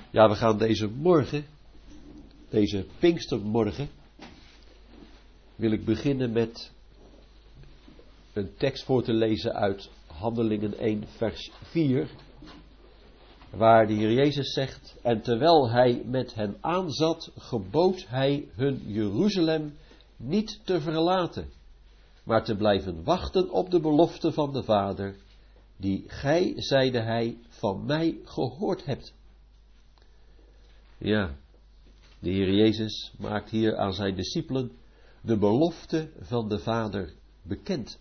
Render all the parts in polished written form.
Ja, we gaan deze Pinkstermorgen, wil ik beginnen met een tekst voor te lezen uit Handelingen 1 vers 4, waar de Heer Jezus zegt: en terwijl hij met hen aanzat, gebood hij hun Jeruzalem niet te verlaten, maar te blijven wachten op de belofte van de Vader, die gij, zeide hij, van mij gehoord hebt. Ja, de Heer Jezus maakt hier aan zijn discipelen de belofte van de Vader bekend.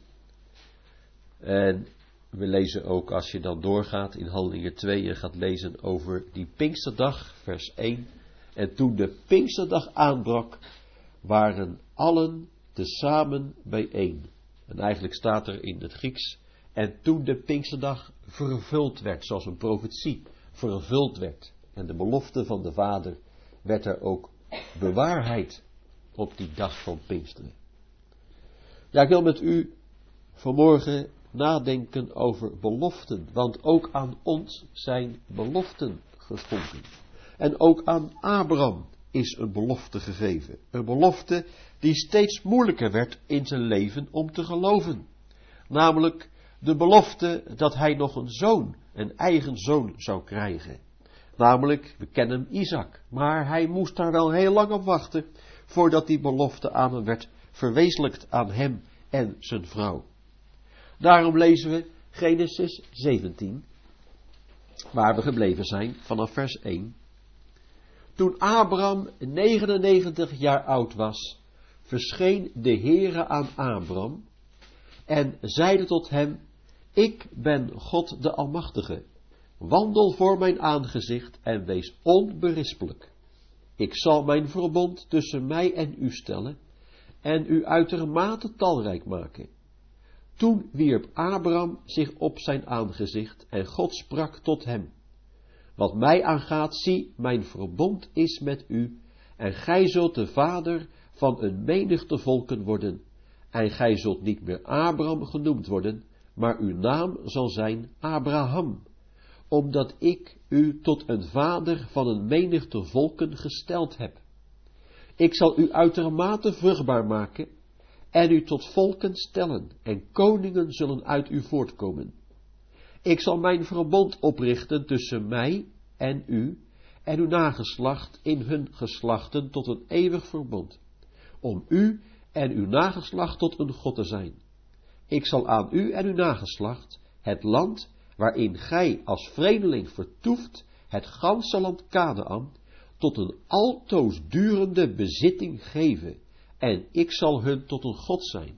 En we lezen ook, als je dan doorgaat in Handelingen 2 en gaat lezen over die Pinksterdag, vers 1. En toen de Pinksterdag aanbrak, waren allen tezamen bijeen. En eigenlijk staat er in het Grieks: en toen de Pinksterdag vervuld werd, zoals een profetie vervuld werd. En de belofte van de Vader werd er ook bewaarheid op die dag van Pinksteren. Ja, ik wil met u vanmorgen nadenken over beloften, want ook aan ons zijn beloften geschonken. En ook aan Abraham is een belofte gegeven. Een belofte die steeds moeilijker werd in zijn leven om te geloven. Namelijk de belofte dat hij nog een eigen zoon zou krijgen. Namelijk, we kennen hem, Isaac. Maar hij moest daar wel heel lang op wachten voordat die belofte aan hem werd verwezenlijkt, aan hem en zijn vrouw. Daarom lezen we Genesis 17, waar we gebleven zijn vanaf vers 1. Toen Abraham 99 jaar oud was, verscheen de Heere aan Abraham en zeide tot hem: ik ben God de Almachtige. Wandel voor mijn aangezicht en wees onberispelijk. Ik zal mijn verbond tussen mij en u stellen en u uitermate talrijk maken. Toen wierp Abraham zich op zijn aangezicht en God sprak tot hem: wat mij aangaat, zie, mijn verbond is met u en gij zult de vader van een menigte volken worden. En gij zult niet meer Abraham genoemd worden, maar uw naam zal zijn Abraham, omdat ik u tot een vader van een menigte volken gesteld heb. Ik zal u uitermate vruchtbaar maken en u tot volken stellen, en koningen zullen uit u voortkomen. Ik zal mijn verbond oprichten tussen mij en uw nageslacht in hun geslachten tot een eeuwig verbond, om u en uw nageslacht tot een God te zijn. Ik zal aan u en uw nageslacht het land waarin gij als vreemdeling vertoeft, het ganse land Kanaän, tot een altoosdurende bezitting geven, en ik zal hun tot een God zijn.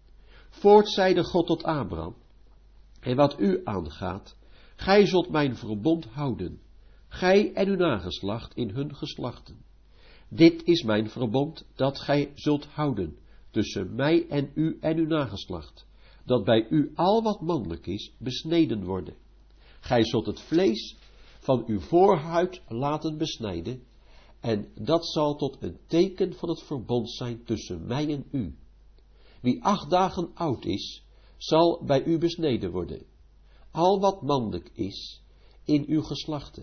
Voort zeide God tot Abraham: en wat u aangaat, gij zult mijn verbond houden, gij en uw nageslacht in hun geslachten. Dit is mijn verbond dat gij zult houden tussen mij en uw nageslacht, dat bij u al wat mannelijk is besneden worden. Gij zult het vlees van uw voorhuid laten besnijden, en dat zal tot een teken van het verbond zijn tussen mij en u. Wie 8 dagen oud is, zal bij u besneden worden. Al wat mannelijk is in uw geslachten,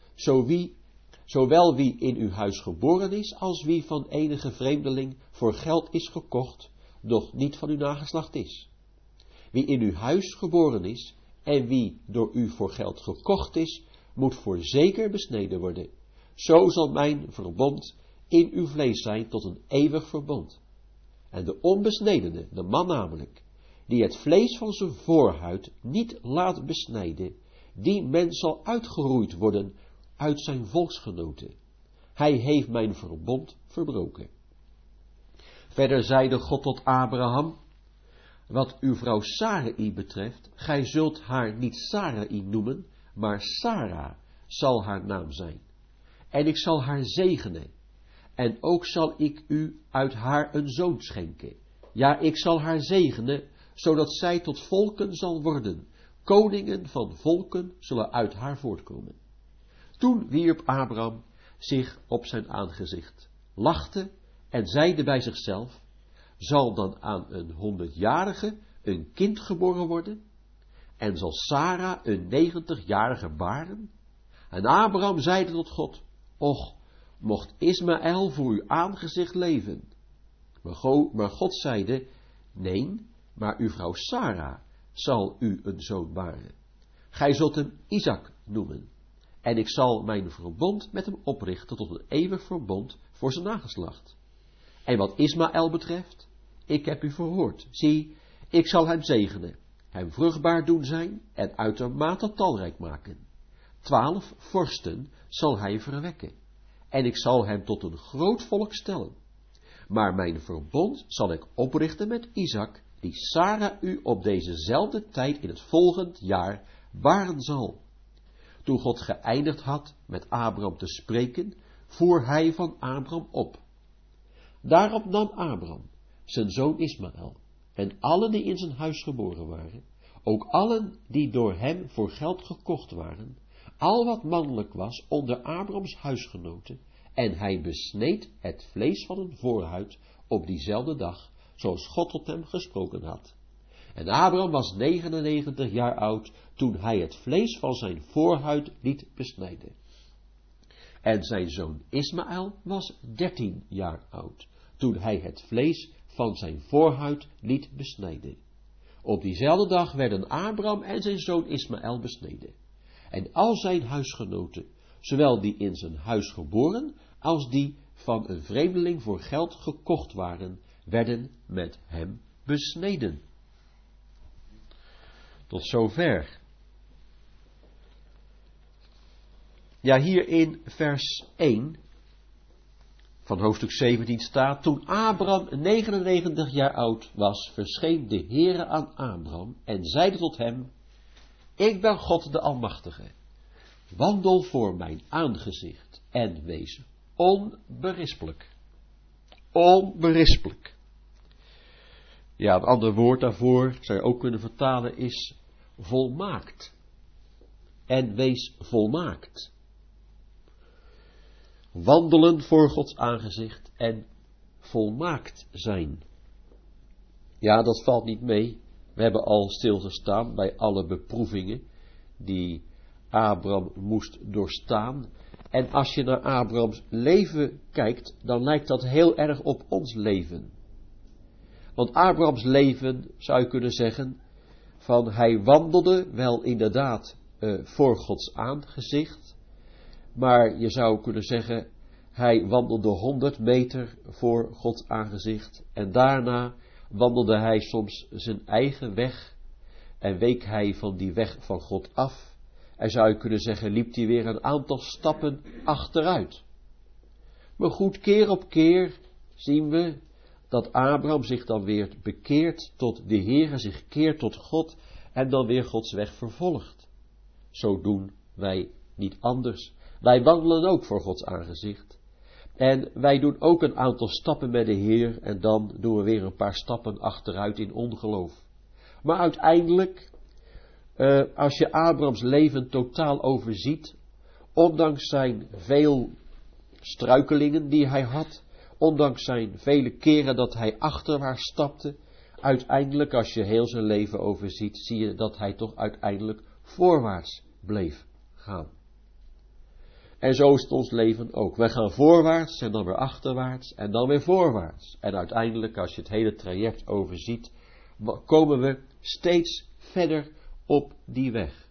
zowel wie in uw huis geboren is, als wie van enige vreemdeling voor geld is gekocht, doch niet van uw nageslacht is. Wie in uw huis geboren is, en wie door u voor geld gekocht is, moet voorzeker besneden worden. Zo zal mijn verbond in uw vlees zijn tot een eeuwig verbond. En de onbesnedene, de man namelijk, die het vlees van zijn voorhuid niet laat besnijden, die mens zal uitgeroeid worden uit zijn volksgenoten. Hij heeft mijn verbond verbroken. Verder zeide God tot Abraham: wat uw vrouw Sarai betreft, gij zult haar niet Sarai noemen, maar Sarah zal haar naam zijn. En ik zal haar zegenen, en ook zal ik u uit haar een zoon schenken. Ja, ik zal haar zegenen, zodat zij tot volken zal worden. Koningen van volken zullen uit haar voortkomen. Toen wierp Abraham zich op zijn aangezicht, lachte en zeide bij zichzelf: zal dan aan een 100-jarige een kind geboren worden? En zal Sarah een 90-jarige baren? En Abraham zeide tot God, och, mocht Ismaël voor uw aangezicht leven. Maar God zeide, nee, maar uw vrouw Sara zal u een zoon baren. Gij zult hem Isaac noemen. En ik zal mijn verbond met hem oprichten tot een eeuwig verbond voor zijn nageslacht. En wat Ismaël betreft, ik heb u verhoord. Zie, ik zal hem zegenen, hem vruchtbaar doen zijn en uitermate talrijk maken. 12 vorsten zal hij verwekken. En ik zal hem tot een groot volk stellen. Maar mijn verbond zal ik oprichten met Isaac, die Sara u op dezezelfde tijd in het volgend jaar baren zal. Toen God geëindigd had met Abraham te spreken, voer hij van Abraham op. Daarop nam Abraham zijn zoon Ismaël en allen die in zijn huis geboren waren, ook allen die door hem voor geld gekocht waren, al wat mannelijk was onder Abrahams huisgenoten, en hij besneed het vlees van een voorhuid op diezelfde dag, zoals God tot hem gesproken had. En Abraham was 99 jaar oud, toen hij het vlees van zijn voorhuid liet besnijden. En zijn zoon Ismaël was 13 jaar oud, toen hij het vlees van zijn voorhuid liet besnijden. Op diezelfde dag werden Abraham en zijn zoon Ismaël besneden. En al zijn huisgenoten, zowel die in zijn huis geboren, als die van een vreemdeling voor geld gekocht waren, werden met hem besneden. Tot zover. Ja, hier in vers 1 van hoofdstuk 17 staat, toen Abraham 99 jaar oud was, verscheen de Heere aan Abraham en zeide tot hem, ik ben God de Almachtige, wandel voor mijn aangezicht en wees onberispelijk. Onberispelijk. Ja, een ander woord daarvoor, zou je ook kunnen vertalen, is volmaakt. En wees volmaakt. Wandelen voor Gods aangezicht en volmaakt zijn. Ja, dat valt niet mee. We hebben al stilgestaan bij alle beproevingen die Abraham moest doorstaan. En als je naar Abrahams leven kijkt, dan lijkt dat heel erg op ons leven. Want Abrahams leven, zou je kunnen zeggen, van hij wandelde wel inderdaad voor Gods aangezicht, maar je zou kunnen zeggen, hij wandelde 100 meter voor Gods aangezicht en daarna wandelde hij soms zijn eigen weg en week hij van die weg van God af. En zou je kunnen zeggen, liep hij weer een aantal stappen achteruit. Maar goed, keer op keer zien we dat Abraham zich dan weer bekeert tot de Heere, zich keert tot God en dan weer Gods weg vervolgt. Zo doen wij niet anders. Wij wandelen ook voor Gods aangezicht. En wij doen ook een aantal stappen met de Heer en dan doen we weer een paar stappen achteruit in ongeloof. Maar uiteindelijk, als je Abrahams leven totaal overziet, ondanks zijn veel struikelingen die hij had, ondanks zijn vele keren dat hij achterwaarts stapte, uiteindelijk als je heel zijn leven overziet, zie je dat hij toch uiteindelijk voorwaarts bleef gaan. En zo is het ons leven ook. Wij gaan voorwaarts en dan weer achterwaarts en dan weer voorwaarts. En uiteindelijk, als je het hele traject overziet, komen we steeds verder op die weg.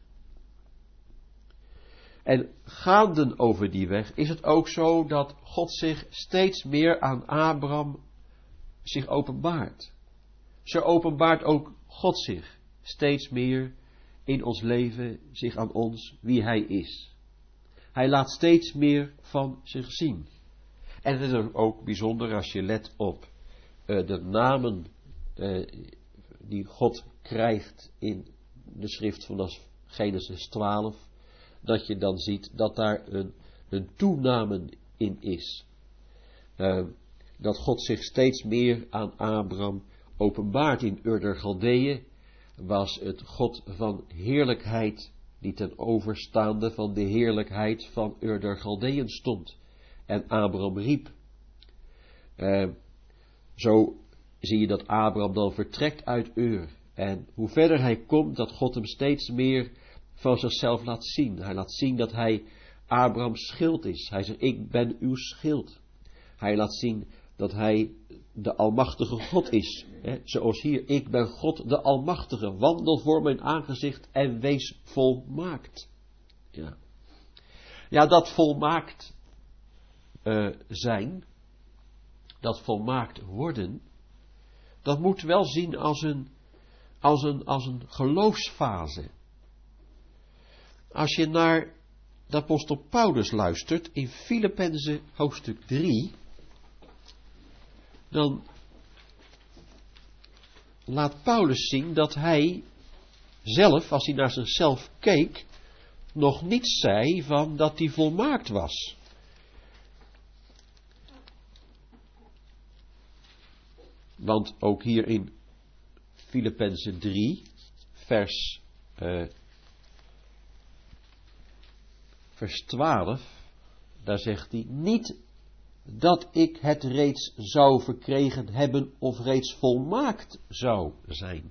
En gaande over die weg is het ook zo dat God zich steeds meer aan Abraham zich openbaart. Zo openbaart ook God zich steeds meer in ons leven, zich aan ons, wie hij is. Hij laat steeds meer van zich zien. En het is ook bijzonder als je let op de namen die God krijgt in de schrift vanaf Genesis 12, dat je dan ziet dat daar een toename in is. Dat God zich steeds meer aan Abraham openbaart. In Ur der Galdeeën was het God van heerlijkheid die ten overstaande van de heerlijkheid van Ur der Galdeeën stond. En Abraham riep. Zo zie je dat Abraham dan vertrekt uit Ur. En hoe verder hij komt, dat God hem steeds meer van zichzelf laat zien. Hij laat zien dat hij Abrahams schild is. Hij zegt, ik ben uw schild. Hij laat zien dat hij de almachtige God is. Zoals hier, ik ben God de almachtige. Wandel voor mijn aangezicht en wees volmaakt. Ja, dat volmaakt zijn, dat volmaakt worden, dat moet wel zien als een geloofsfase. Als je naar de apostel Paulus luistert in Filippenzen hoofdstuk 3, dan laat Paulus zien dat hij zelf, als hij naar zichzelf keek, nog niet zei van dat hij volmaakt was. Want ook hier in Filippenzen 3, vers 12, daar zegt hij, niet dat ik het reeds zou verkregen hebben of reeds volmaakt zou zijn.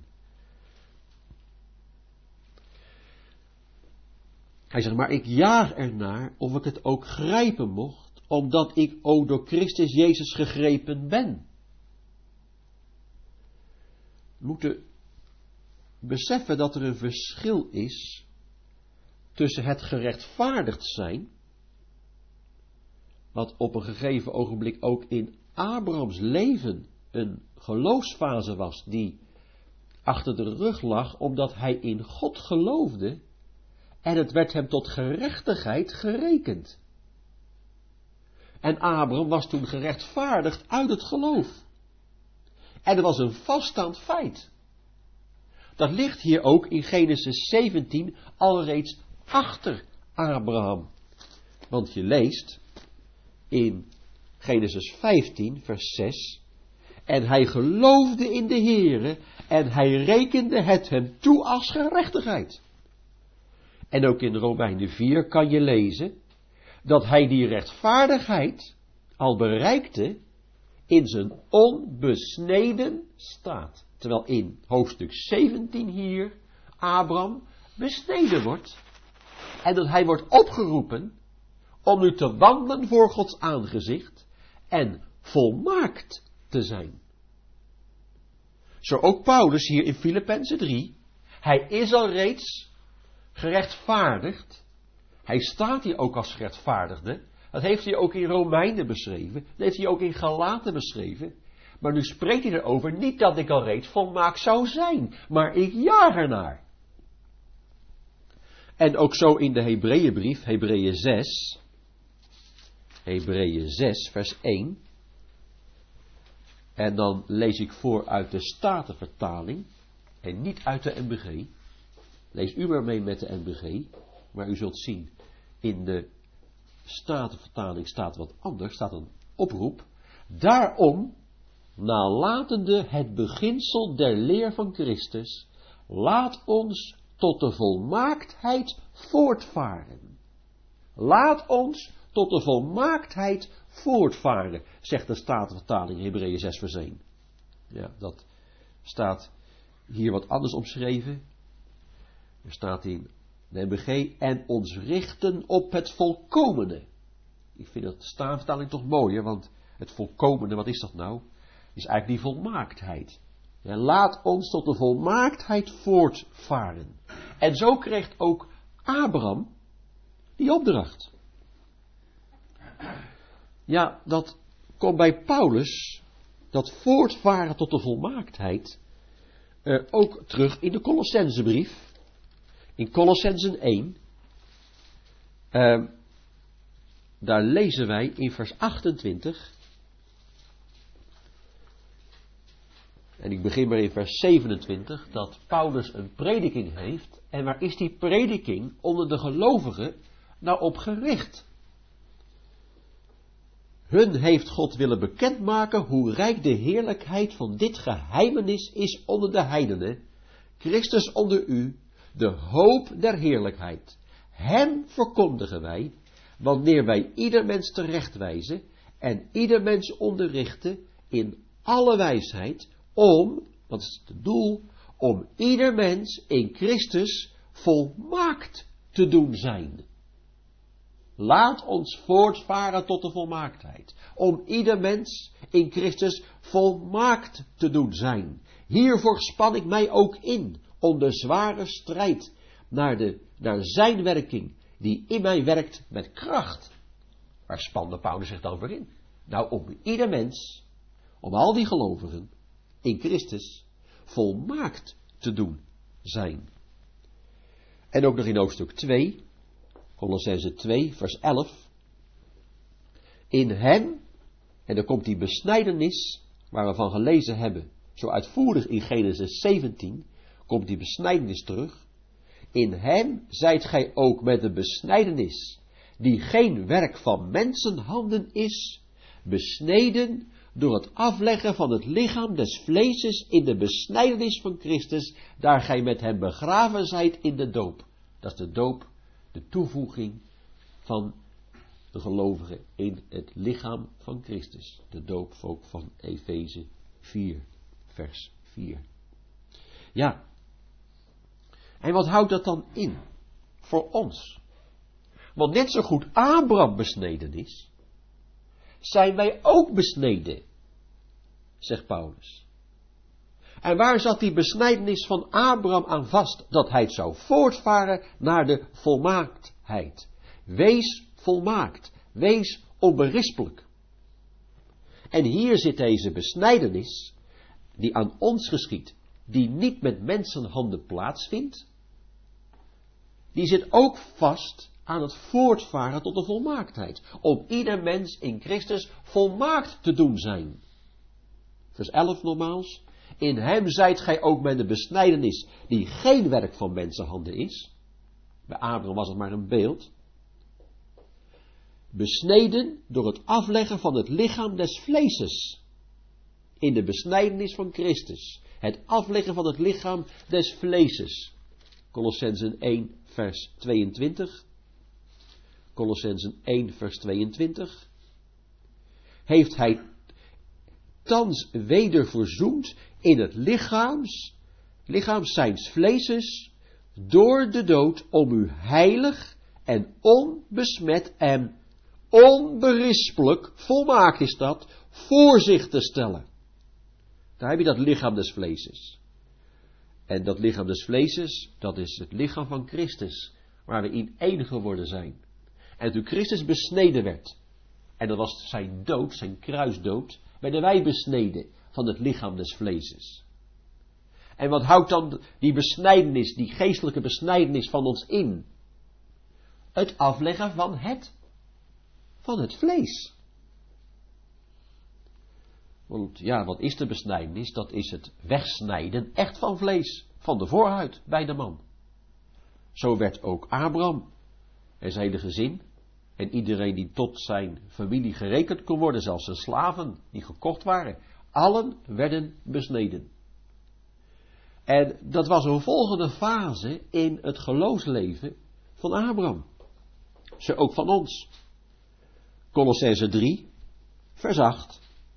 Hij zegt, maar ik jaag ernaar of ik het ook grijpen mocht, omdat ik ook door Christus Jezus gegrepen ben. We moeten beseffen dat er een verschil is tussen het gerechtvaardigd zijn, wat op een gegeven ogenblik ook in Abrahams leven een geloofsfase was, die achter de rug lag, omdat hij in God geloofde, en het werd hem tot gerechtigheid gerekend. En Abraham was toen gerechtvaardigd uit het geloof. En dat was een vaststaand feit. Dat ligt hier ook in Genesis 17 alreeds achter Abraham. Want je leest in Genesis 15 vers 6. En hij geloofde in de Heere en hij rekende het hem toe als gerechtigheid. En ook in Romeinen 4 kan je lezen dat hij die rechtvaardigheid al bereikte in zijn onbesneden staat. Terwijl in hoofdstuk 17 hier Abraham besneden wordt. En dat hij wordt opgeroepen om nu te wandelen voor Gods aangezicht en volmaakt te zijn. Zo ook Paulus hier in Filippenzen 3. Hij is al reeds gerechtvaardigd. Hij staat hier ook als gerechtvaardigde. Dat heeft hij ook in Romeinen beschreven. Dat heeft hij ook in Galaten beschreven. Maar nu spreekt hij erover, niet dat ik al reeds volmaakt zou zijn, maar ik jaag ernaar. En ook zo in de Hebreeënbrief, Hebreeën 6, vers 1. En dan lees ik voor uit de Statenvertaling en niet uit de NBG. Lees u maar mee met de NBG, maar u zult zien, in de Statenvertaling staat wat anders, staat een oproep. Daarom, nalatende het beginsel der leer van Christus, laat ons tot de volmaaktheid voortvaren. Laat ons tot de volmaaktheid voortvaren, zegt de Statenvertaling, Hebreeën 6 vers 1. Ja, dat staat hier wat anders omschreven. Er staat in de NBG, en ons richten op het volkomene. Ik vind dat de Statenvertaling toch mooier, want het volkomene, wat is dat nou? Is eigenlijk die volmaaktheid. Ja, laat ons tot de volmaaktheid voortvaren. En zo kreeg ook Abraham die opdracht. Ja, dat komt bij Paulus, dat voortvaren tot de volmaaktheid, ook terug in de Colossensebrief. In Colossenzen 1, daar lezen wij in vers 28, en ik begin maar in vers 27, dat Paulus een prediking heeft. En waar is die prediking onder de gelovigen nou op gericht? Hun heeft God willen bekendmaken hoe rijk de heerlijkheid van dit geheimenis is onder de heidenen. Christus onder u, de hoop der heerlijkheid. Hem verkondigen wij, wanneer wij ieder mens terechtwijzen en ieder mens onderrichten in alle wijsheid, om, wat is het doel, om ieder mens in Christus volmaakt te doen zijn. Laat ons voortvaren tot de volmaaktheid. Om ieder mens in Christus volmaakt te doen zijn. Hiervoor span ik mij ook in. Om de zware strijd naar zijn werking. Die in mij werkt met kracht. Waar spande Paulus zich dan voor in? Nou, om ieder mens, om al die gelovigen in Christus volmaakt te doen zijn. En ook nog in hoofdstuk 2, Kolossenzen 2, vers 11. In hem, en dan komt die besnijdenis, waar we van gelezen hebben, zo uitvoerig in Genesis 17, komt die besnijdenis terug. In hem zijt gij ook met de besnijdenis, die geen werk van mensenhanden is, besneden door het afleggen van het lichaam des vleeses in de besnijdenis van Christus, daar gij met hem begraven zijt in de doop. Dat is de doop, de toevoeging van de gelovigen in het lichaam van Christus. De doop ook van Efeze 4, vers 4. Ja. En wat houdt dat dan in? Voor ons. Want net zo goed Abraham besneden is, zijn wij ook besneden, zegt Paulus. En waar zat die besnijdenis van Abraham aan vast? Dat hij het zou voortvaren naar de volmaaktheid. Wees volmaakt. Wees onberispelijk. En hier zit deze besnijdenis, die aan ons geschiet, die niet met mensenhanden plaatsvindt, die zit ook vast aan het voortvaren tot de volmaaktheid. Om ieder mens in Christus volmaakt te doen zijn. Vers 11 nogmaals. In hem zijt gij ook met de besnijdenis, die geen werk van mensenhanden is. Bij Abraham was het maar een beeld. Besneden door het afleggen van het lichaam des vleeses. In de besnijdenis van Christus. Het afleggen van het lichaam des vleeses. Kolossenzen 1 vers 22. Kolossenzen 1 vers 22. Heeft hij thans weder verzoend in het lichaam zijns vleeses, door de dood, om u heilig en onbesmet en onberispelijk, volmaakt is dat, voor zich te stellen. Daar heb je dat lichaam des vleeses. En dat lichaam des vleeses, dat is het lichaam van Christus, waar we in één geworden zijn. En toen Christus besneden werd, en dat was zijn dood, zijn kruisdood, werden wij besneden van het lichaam des vleeses. En wat houdt dan die besnijdenis, die geestelijke besnijdenis van ons in? Het afleggen van het vlees. Want ja, wat is de besnijdenis? Dat is het wegsnijden echt van vlees, van de voorhuid bij de man. Zo werd ook Abraham en zijn hele gezin en iedereen die tot zijn familie gerekend kon worden, zelfs zijn slaven die gekocht waren, allen werden besneden. En dat was een volgende fase in het geloofsleven van Abraham. Zo ook van ons. Kolossenzen 3, vers 8.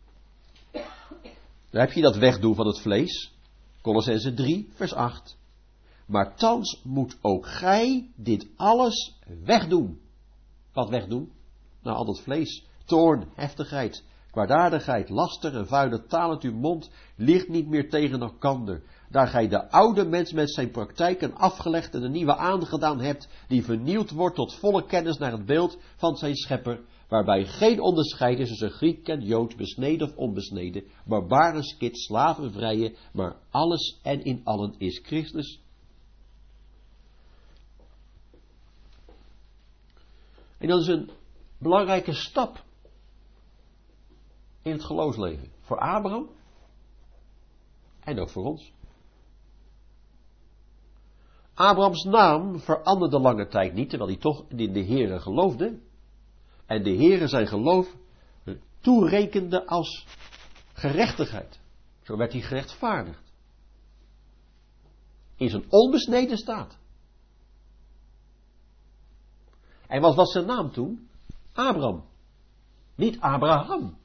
Daar heb je dat wegdoen van het vlees. Kolossenzen 3, vers 8. Maar thans moet ook gij dit alles wegdoen. Wat wegdoen? Nou, al dat vlees. Toorn, heftigheid, kwaadaardigheid, laster en vuile taal uit uw mond ligt niet meer tegen elkander. Daar gij de oude mens met zijn praktijken afgelegd en de nieuwe aangedaan hebt, die vernieuwd wordt tot volle kennis naar het beeld van zijn schepper, waarbij geen onderscheid is tussen Griek en Jood, besneden of onbesneden, barbaar en skit, slaven, vrije, maar alles en in allen is Christus. En dat is een belangrijke stap in het geloofsleven. Voor Abraham en ook voor ons. Abrahams naam veranderde lange tijd niet, terwijl hij toch in de Heere geloofde. En de Heere zijn geloof toerekende als gerechtigheid. Zo werd hij gerechtvaardigd. In zijn onbesneden staat. En wat was zijn naam toen? Abraham. Niet Abraham.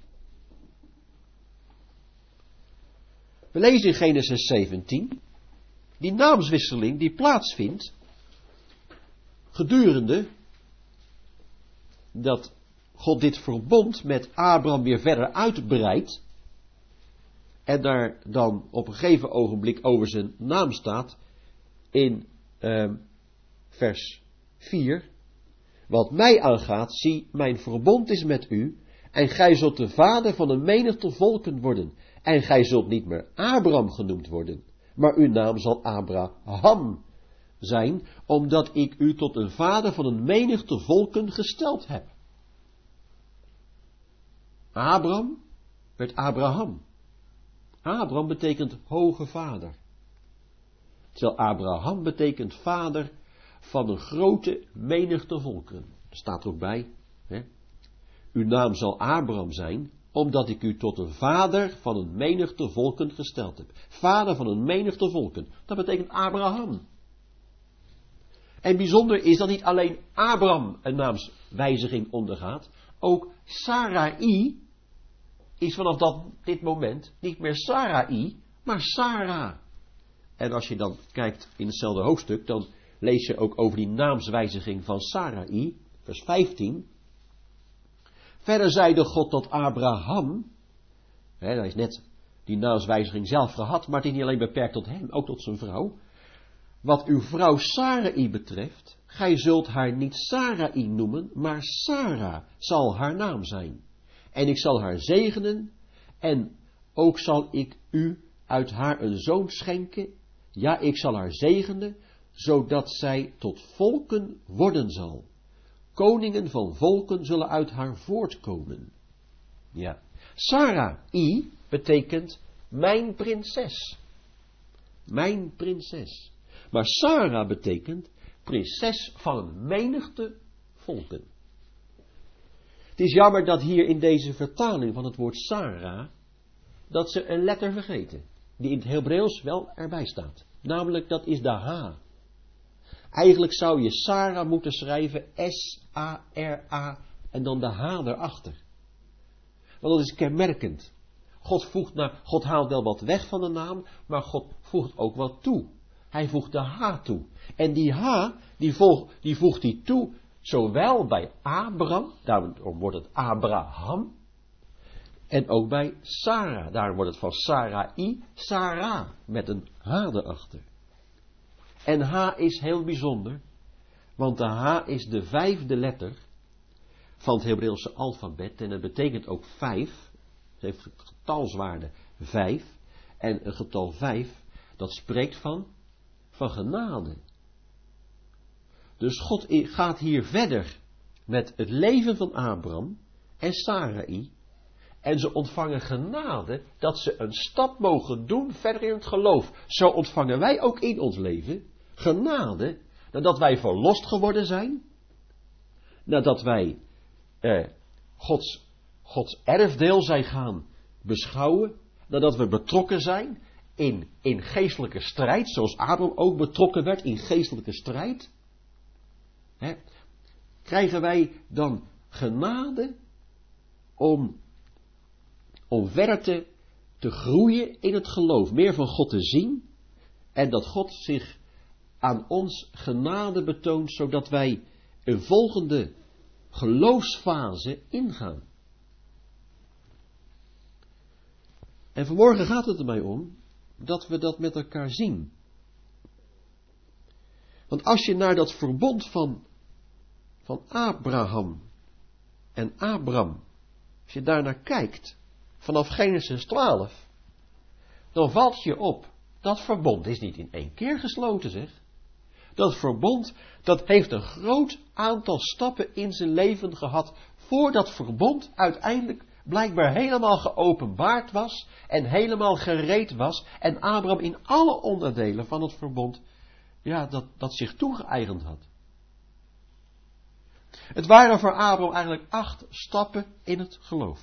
We lezen in Genesis 17. Die naamswisseling die plaatsvindt gedurende dat God dit verbond met Abraham weer verder uitbreidt. En daar dan op een gegeven ogenblik over zijn naam staat in vers 4. Wat mij aangaat, zie, mijn verbond is met u, en gij zult de vader van een menigte volken worden. En gij zult niet meer Abraham genoemd worden, maar uw naam zal Abraham zijn, omdat ik u tot een vader van een menigte volken gesteld heb. Abraham werd Abraham. Abraham betekent hoge vader. Terwijl Abraham betekent vader van een grote menigte volkeren. Er staat er ook bij, hè? Uw naam zal Abraham zijn, omdat ik u tot een vader van een menigte volken gesteld heb. Vader van een menigte volken, dat betekent Abraham. En bijzonder is dat niet alleen Abraham een naamswijziging ondergaat, ook Sarai is vanaf dit moment niet meer Sarai, maar Sarah. En als je dan kijkt in hetzelfde hoofdstuk, dan lees je ook over die naamswijziging van Sarai, vers 15. Verder zeide God tot Abraham, hij is net die naamswijziging zelf gehad, maar het is niet alleen beperkt tot hem, ook tot zijn vrouw. Wat uw vrouw Sarai betreft, gij zult haar niet Sarai noemen, maar Sarah zal haar naam zijn. En ik zal haar zegenen, en ook zal ik u uit haar een zoon schenken. Ja, ik zal haar zegenen, zodat zij tot volken worden zal. Koningen van volken zullen uit haar voortkomen. Ja. Sarai betekent mijn prinses. Mijn prinses. Maar Sarah betekent prinses van een menigte volken. Het is jammer dat hier in deze vertaling van het woord Sarah, dat ze een letter vergeten, die in het Hebreeuws wel erbij staat. Namelijk, dat is de H. Eigenlijk zou je Sarah moeten schrijven S-A-R-A en dan de H erachter. Want dat is kenmerkend. God haalt wel wat weg van de naam, maar God voegt ook wat toe. Hij voegt de H toe. En die H, die voegt hij toe, zowel bij Abraham, daarom wordt het Abraham, en ook bij Sarah, daar wordt het van Sarai, Sarah, met een H erachter. En H is heel bijzonder, want de H is de 5e letter van het Hebreeuwse alfabet, en het betekent ook 5, het heeft getalswaarde 5, en een getal 5, dat spreekt van genade. Dus God gaat hier verder met het leven van Abraham en Sarai, en ze ontvangen genade dat ze een stap mogen doen verder in het geloof. Zo ontvangen wij ook in ons leven genade, nadat wij verlost geworden zijn, nadat wij Gods erfdeel zijn gaan beschouwen, nadat we betrokken zijn in geestelijke strijd, zoals Abraham ook betrokken werd in geestelijke strijd, krijgen wij dan genade om verder te groeien in het geloof, meer van God te zien, en dat God zich aan ons genade betoont, zodat wij een volgende geloofsfase ingaan. En vanmorgen gaat het er mij om dat we dat met elkaar zien. Want als je naar dat verbond van Abraham en Abram, als je daarnaar kijkt, vanaf Genesis 12, dan valt je op, dat verbond is niet in één keer gesloten, zeg. Dat verbond, dat heeft een groot aantal stappen in zijn leven gehad, voordat dat verbond uiteindelijk blijkbaar helemaal geopenbaard was en helemaal gereed was en Abraham in alle onderdelen van het verbond, dat zich toegeëigend had. Het waren voor Abraham eigenlijk 8 stappen in het geloof.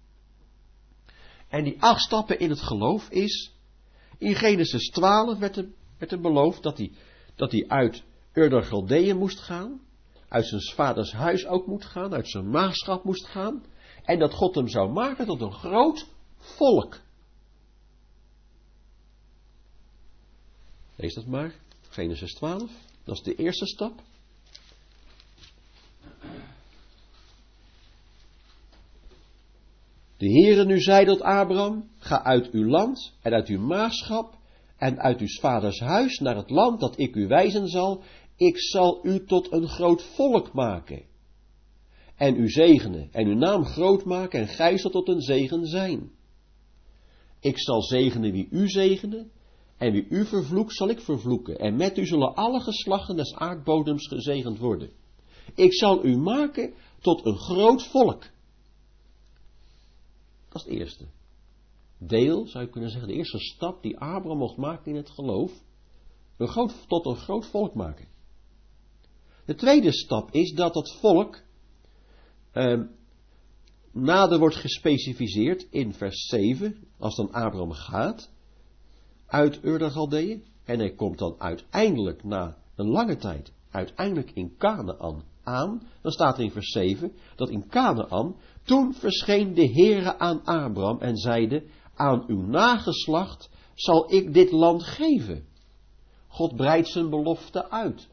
En die 8 stappen in het geloof is, in Genesis 12 werd er beloofd dat hij uit Ur der Galdeeën moest gaan, uit zijn vaders huis ook moet gaan, uit zijn maagschap moest gaan, en dat God hem zou maken tot een groot volk. Lees dat maar, Genesis 12, dat is de eerste stap. De Heere nu zei tot Abraham, ga uit uw land en uit uw maagschap en uit uw vaders huis naar het land dat ik u wijzen zal. Ik zal u tot een groot volk maken en u zegenen en uw naam groot maken en gij zult tot een zegen zijn. Ik zal zegenen wie u zegenen en wie u vervloekt zal ik vervloeken en met u zullen alle geslachten des aardbodems gezegend worden. Ik zal u maken tot een groot volk. Dat is het eerste deel, zou je kunnen zeggen, de eerste stap die Abraham mocht maken in het geloof. Tot een groot volk maken. De tweede stap is dat dat volk nader wordt gespecificeerd in vers 7, als dan Abraham gaat uit Ur der Galdeeën. En hij komt dan uiteindelijk na een lange tijd, uiteindelijk in Kanaän aan. Dan staat er in vers 7, dat in Kanaän, toen verscheen de Heere aan Abraham en zeide, aan uw nageslacht zal ik dit land geven. God breidt zijn belofte uit.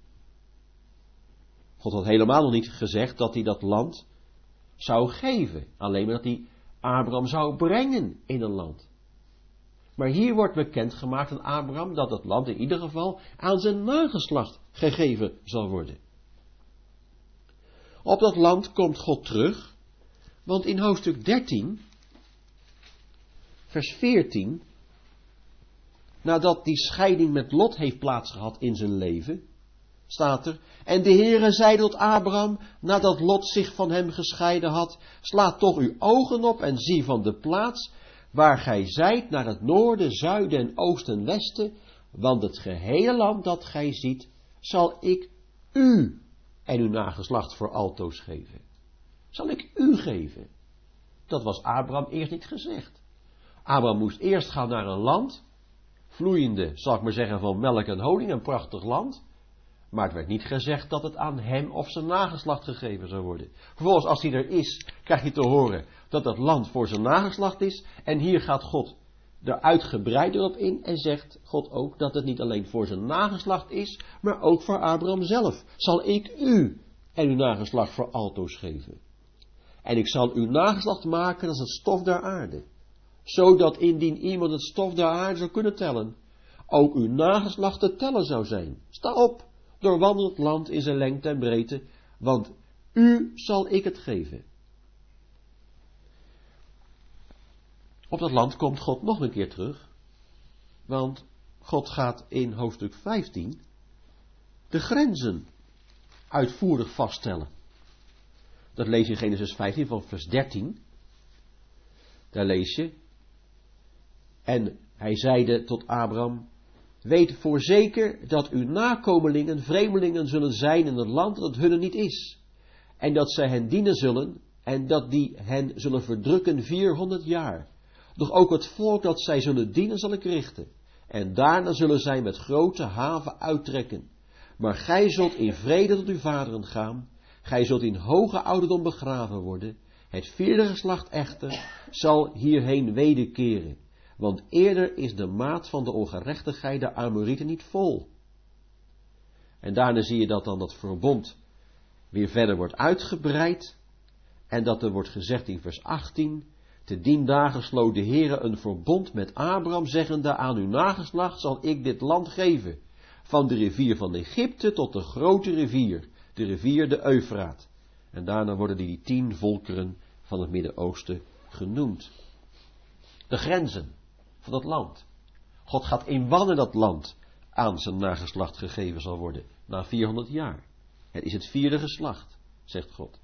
God had helemaal nog niet gezegd dat hij dat land zou geven. Alleen maar dat hij Abraham zou brengen in een land. Maar hier wordt bekendgemaakt aan Abraham dat het land in ieder geval aan zijn nageslacht gegeven zal worden. Op dat land komt God terug, want in hoofdstuk 13, vers 14, nadat die scheiding met Lot heeft plaatsgehad in zijn leven, staat er, en de Heere zei tot Abraham, nadat Lot zich van hem gescheiden had, sla toch uw ogen op en zie van de plaats waar gij zijt naar het noorden, zuiden en oosten en westen, want het gehele land dat gij ziet, zal ik u en uw nageslacht voor altoos geven. Zal ik u geven. Dat was Abraham eerst niet gezegd. Abraham moest eerst gaan naar een land, vloeiende, zal ik maar zeggen, van melk en honing, een prachtig land. Maar het werd niet gezegd dat het aan hem of zijn nageslacht gegeven zou worden. Vervolgens, als hij er is, krijg je te horen dat dat land voor zijn nageslacht is. En hier gaat God er uitgebreider op in en zegt God ook dat het niet alleen voor zijn nageslacht is, maar ook voor Abraham zelf. Zal ik u en uw nageslacht voor altoos geven. En ik zal uw nageslacht maken als het stof der aarde. Zodat indien iemand het stof der aarde zou kunnen tellen, ook uw nageslacht te tellen zou zijn. Sta op, doorwandel het land in zijn lengte en breedte, want u zal ik het geven. Op dat land komt God nog een keer terug, want God gaat in hoofdstuk 15 de grenzen uitvoerig vaststellen. Dat lees je in Genesis 15 van vers 13. Daar lees je, en hij zeide tot Abraham, weet voorzeker dat uw nakomelingen vreemdelingen zullen zijn in een land dat het hunne niet is, en dat zij hen dienen zullen, en dat die hen zullen verdrukken 400 jaar. Doch ook het volk dat zij zullen dienen zal ik richten, en daarna zullen zij met grote haven uittrekken. Maar gij zult in vrede tot uw vaderen gaan, gij zult in hoge ouderdom begraven worden, het vierde geslacht echter zal hierheen wederkeren. Want eerder is de maat van de ongerechtigheid der Amorieten niet vol. En daarna zie je dat dan dat verbond weer verder wordt uitgebreid. En dat er wordt gezegd in vers 18. Te dien dagen sloot de Heere een verbond met Abraham, zeggende, aan uw nageslacht zal ik dit land geven. Van de rivier van Egypte tot de grote rivier, de rivier de Eufraat. En daarna worden die 10 volkeren van het Midden-Oosten genoemd. De grenzen van dat land. God gaat in wanneer dat land aan zijn nageslacht gegeven zal worden. Na 400 jaar. Het is het vierde geslacht, zegt God.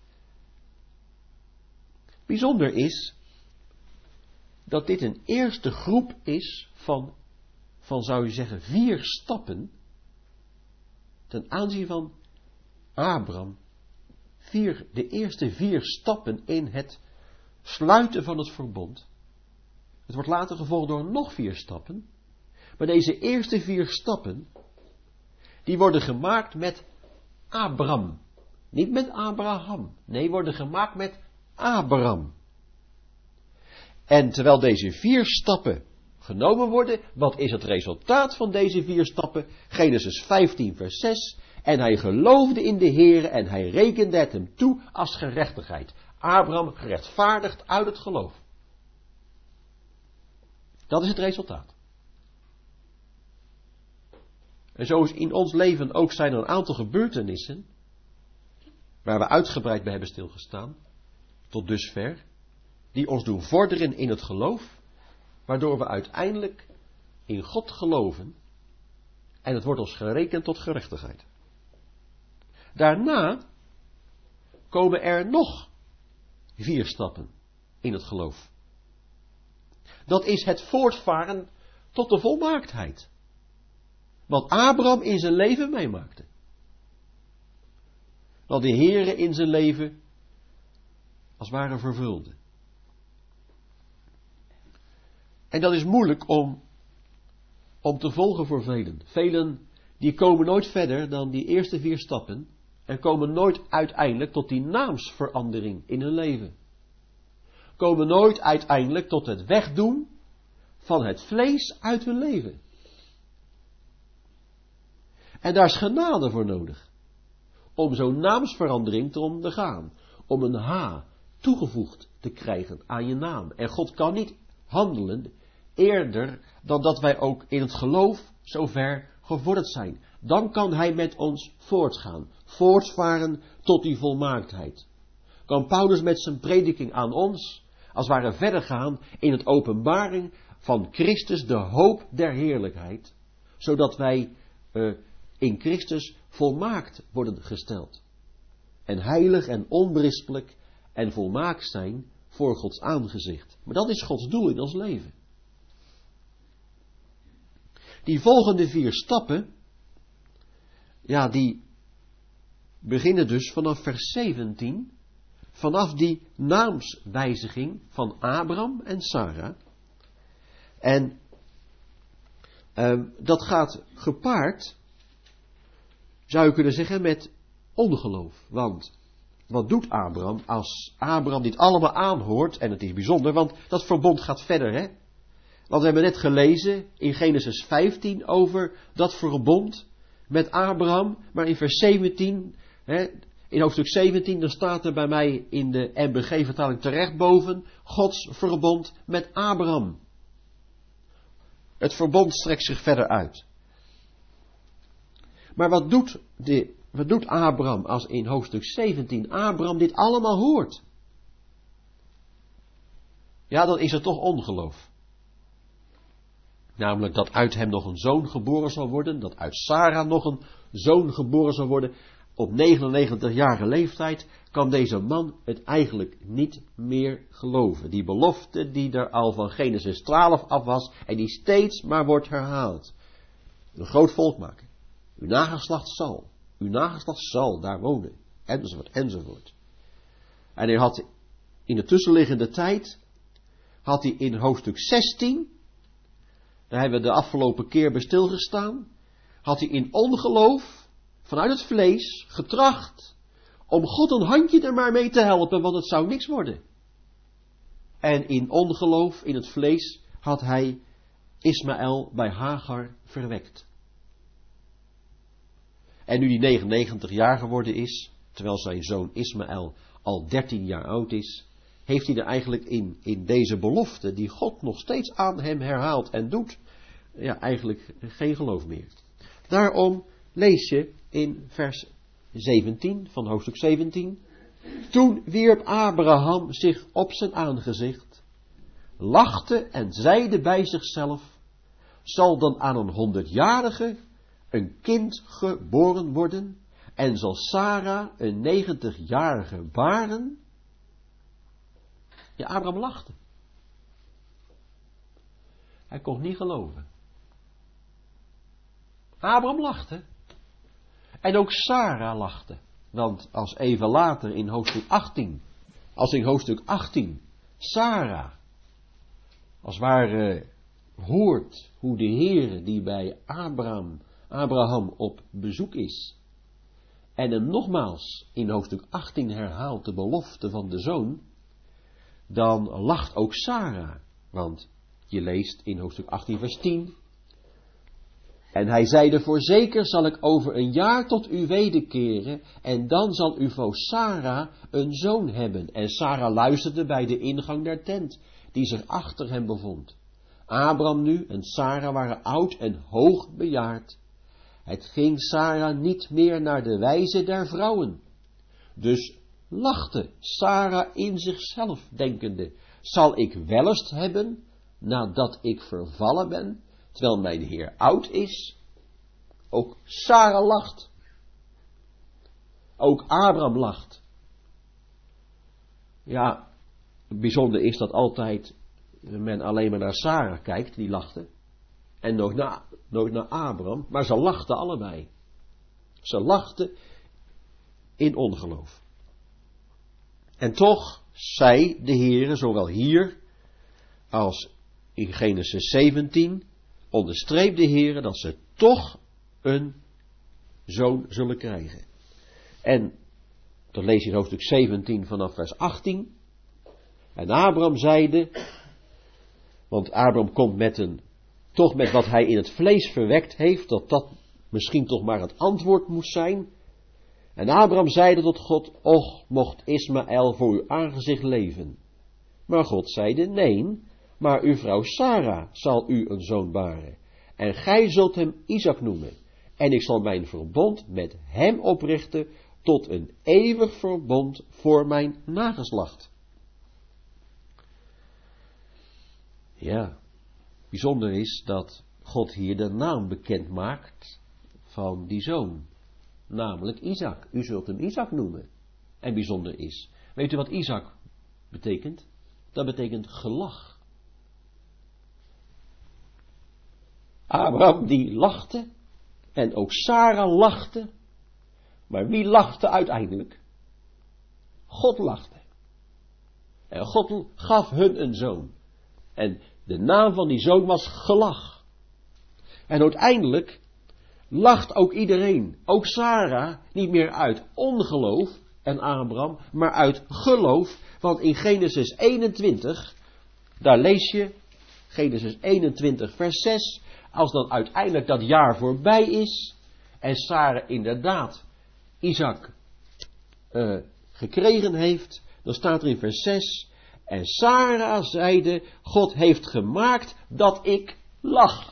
Bijzonder is dat dit een eerste groep is van zou je zeggen 4 stappen ten aanzien van Abraham. De eerste 4 stappen in het sluiten van het verbond. Het wordt later gevolgd door nog 4 stappen. Maar deze eerste 4 stappen, die worden gemaakt met Abram. Niet met Abraham. Nee, worden gemaakt met Abraham. En terwijl deze 4 stappen genomen worden, wat is het resultaat van deze 4 stappen? Genesis 15 vers 6. En hij geloofde in de Heere en hij rekende het hem toe als gerechtigheid. Abraham gerechtvaardigd uit het geloof. Dat is het resultaat. En zo is in ons leven ook zijn er een aantal gebeurtenissen, waar we uitgebreid bij hebben stilgestaan, tot dusver, die ons doen vorderen in het geloof, waardoor we uiteindelijk in God geloven en het wordt ons gerekend tot gerechtigheid. Daarna komen er nog 4 stappen in het geloof. Dat is het voortvaren tot de volmaaktheid. Wat Abraham in zijn leven meemaakte. Wat de Heere in zijn leven als het ware vervulde. En dat is moeilijk om te volgen voor velen. Velen die komen nooit verder dan die eerste 4 stappen en komen nooit uiteindelijk tot die naamsverandering in hun leven. Komen nooit uiteindelijk tot het wegdoen van het vlees uit hun leven. En daar is genade voor nodig. Om zo'n naamsverandering te ondergaan. Om een H toegevoegd te krijgen aan je naam. En God kan niet handelen eerder dan dat wij ook in het geloof zo ver gevorderd zijn. Dan kan Hij met ons voortgaan. Voortvaren tot die volmaaktheid. Kan Paulus met zijn prediking aan ons als het ware verder gaan in het openbaring van Christus, de hoop der heerlijkheid. Zodat wij in Christus volmaakt worden gesteld. En heilig en onberispelijk en volmaakt zijn voor Gods aangezicht. Maar dat is Gods doel in ons leven. Die volgende 4 stappen, ja, die beginnen dus vanaf vers 17, vanaf die naamswijziging van Abraham en Sarah. En dat gaat gepaard, zou je kunnen zeggen, met ongeloof. Want wat doet Abraham als Abraham dit allemaal aanhoort? En het is bijzonder, want dat verbond gaat verder, hè? Want we hebben net gelezen in Genesis 15 over dat verbond met Abraham. Maar in vers 17, hè, in hoofdstuk 17, dan staat er bij mij in de MBG-vertaling terecht boven Gods verbond met Abraham. Het verbond strekt zich verder uit. Maar wat doet Abraham als in hoofdstuk 17 Abraham dit allemaal hoort? Ja, dan is het toch ongeloof. Namelijk dat uit hem nog een zoon geboren zal worden, dat uit Sarah nog een zoon geboren zal worden. Op 99-jarige leeftijd kan deze man het eigenlijk niet meer geloven. Die belofte die er al van Genesis 12 af was en die steeds maar wordt herhaald. Een groot volk maken. Uw nageslacht zal daar wonen. Enzovoort, enzovoort. En hij had in de tussenliggende tijd, had hij in hoofdstuk 16, daar hebben we de afgelopen keer bij stilgestaan, had hij in ongeloof, vanuit het vlees, getracht om God een handje er maar mee te helpen, want het zou niks worden. En in ongeloof, in het vlees, had hij Ismaël bij Hagar verwekt. En nu die 99 jaar geworden is, terwijl zijn zoon Ismaël al 13 jaar oud is, heeft hij er eigenlijk in deze belofte, die God nog steeds aan hem herhaalt en doet, ja, eigenlijk geen geloof meer. Daarom lees je in vers 17 van hoofdstuk 17. Toen wierp Abraham zich op zijn aangezicht, lachte en zeide bij zichzelf, zal dan aan een 100-jarige een kind geboren worden en zal Sarah een 90-jarige baren? Ja, Abraham lachte. Hij kon niet geloven. Abraham lachte. En ook Sarah lachte. Want als even later in hoofdstuk 18, als in hoofdstuk 18 Sarah als het ware hoort hoe de Heere die bij Abraham op bezoek is en hem nogmaals in hoofdstuk 18 herhaalt de belofte van de zoon, dan lacht ook Sarah. Want je leest in hoofdstuk 18 vers 10, En hij zeide, voorzeker zal ik over een jaar tot u wederkeren, en dan zal uw vrouw Sara een zoon hebben. En Sara luisterde bij de ingang der tent, die zich achter hem bevond. Abram nu en Sara waren oud en hoog bejaard. Het ging Sara niet meer naar de wijze der vrouwen. Dus lachte Sara in zichzelf, denkende, zal ik wellust hebben, nadat ik vervallen ben, terwijl mijn Heer oud is? Ook Sara lacht. Ook Abraham lacht. Ja, bijzonder is dat altijd men alleen maar naar Sara kijkt, die lachte. En nooit naar Abraham, maar ze lachten allebei. Ze lachten in ongeloof. En toch zei de Heere, zowel hier als in Genesis 17, onderstreept de Heere dat ze toch een zoon zullen krijgen. En dan lees je in hoofdstuk 17 vanaf vers 18. En Abraham zeide, want Abraham komt toch met wat hij in het vlees verwekt heeft, dat misschien toch maar het antwoord moest zijn. En Abraham zeide tot God, och, mocht Ismaël voor uw aangezicht leven. Maar God zeide, nee, maar uw vrouw Sara zal u een zoon baren. En gij zult hem Isaac noemen. En ik zal mijn verbond met hem oprichten tot een eeuwig verbond voor mijn nageslacht. Ja, bijzonder is dat God hier de naam bekend maakt van die zoon. Namelijk Isaac. U zult hem Isaac noemen. En bijzonder is. Weet u wat Isaac betekent? Dat betekent gelach. Abraham die lachte. En ook Sara lachte. Maar wie lachte uiteindelijk? God lachte. En God gaf hun een zoon. En de naam van die zoon was gelach. En uiteindelijk lacht ook iedereen, ook Sara, niet meer uit ongeloof en Abraham, maar uit geloof. Want in Genesis 21, daar lees je, Genesis 21 vers 6, als dan uiteindelijk dat jaar voorbij is en Sara inderdaad Isaac gekregen heeft, dan staat er in vers 6, en Sara zeide, God heeft gemaakt dat ik lach.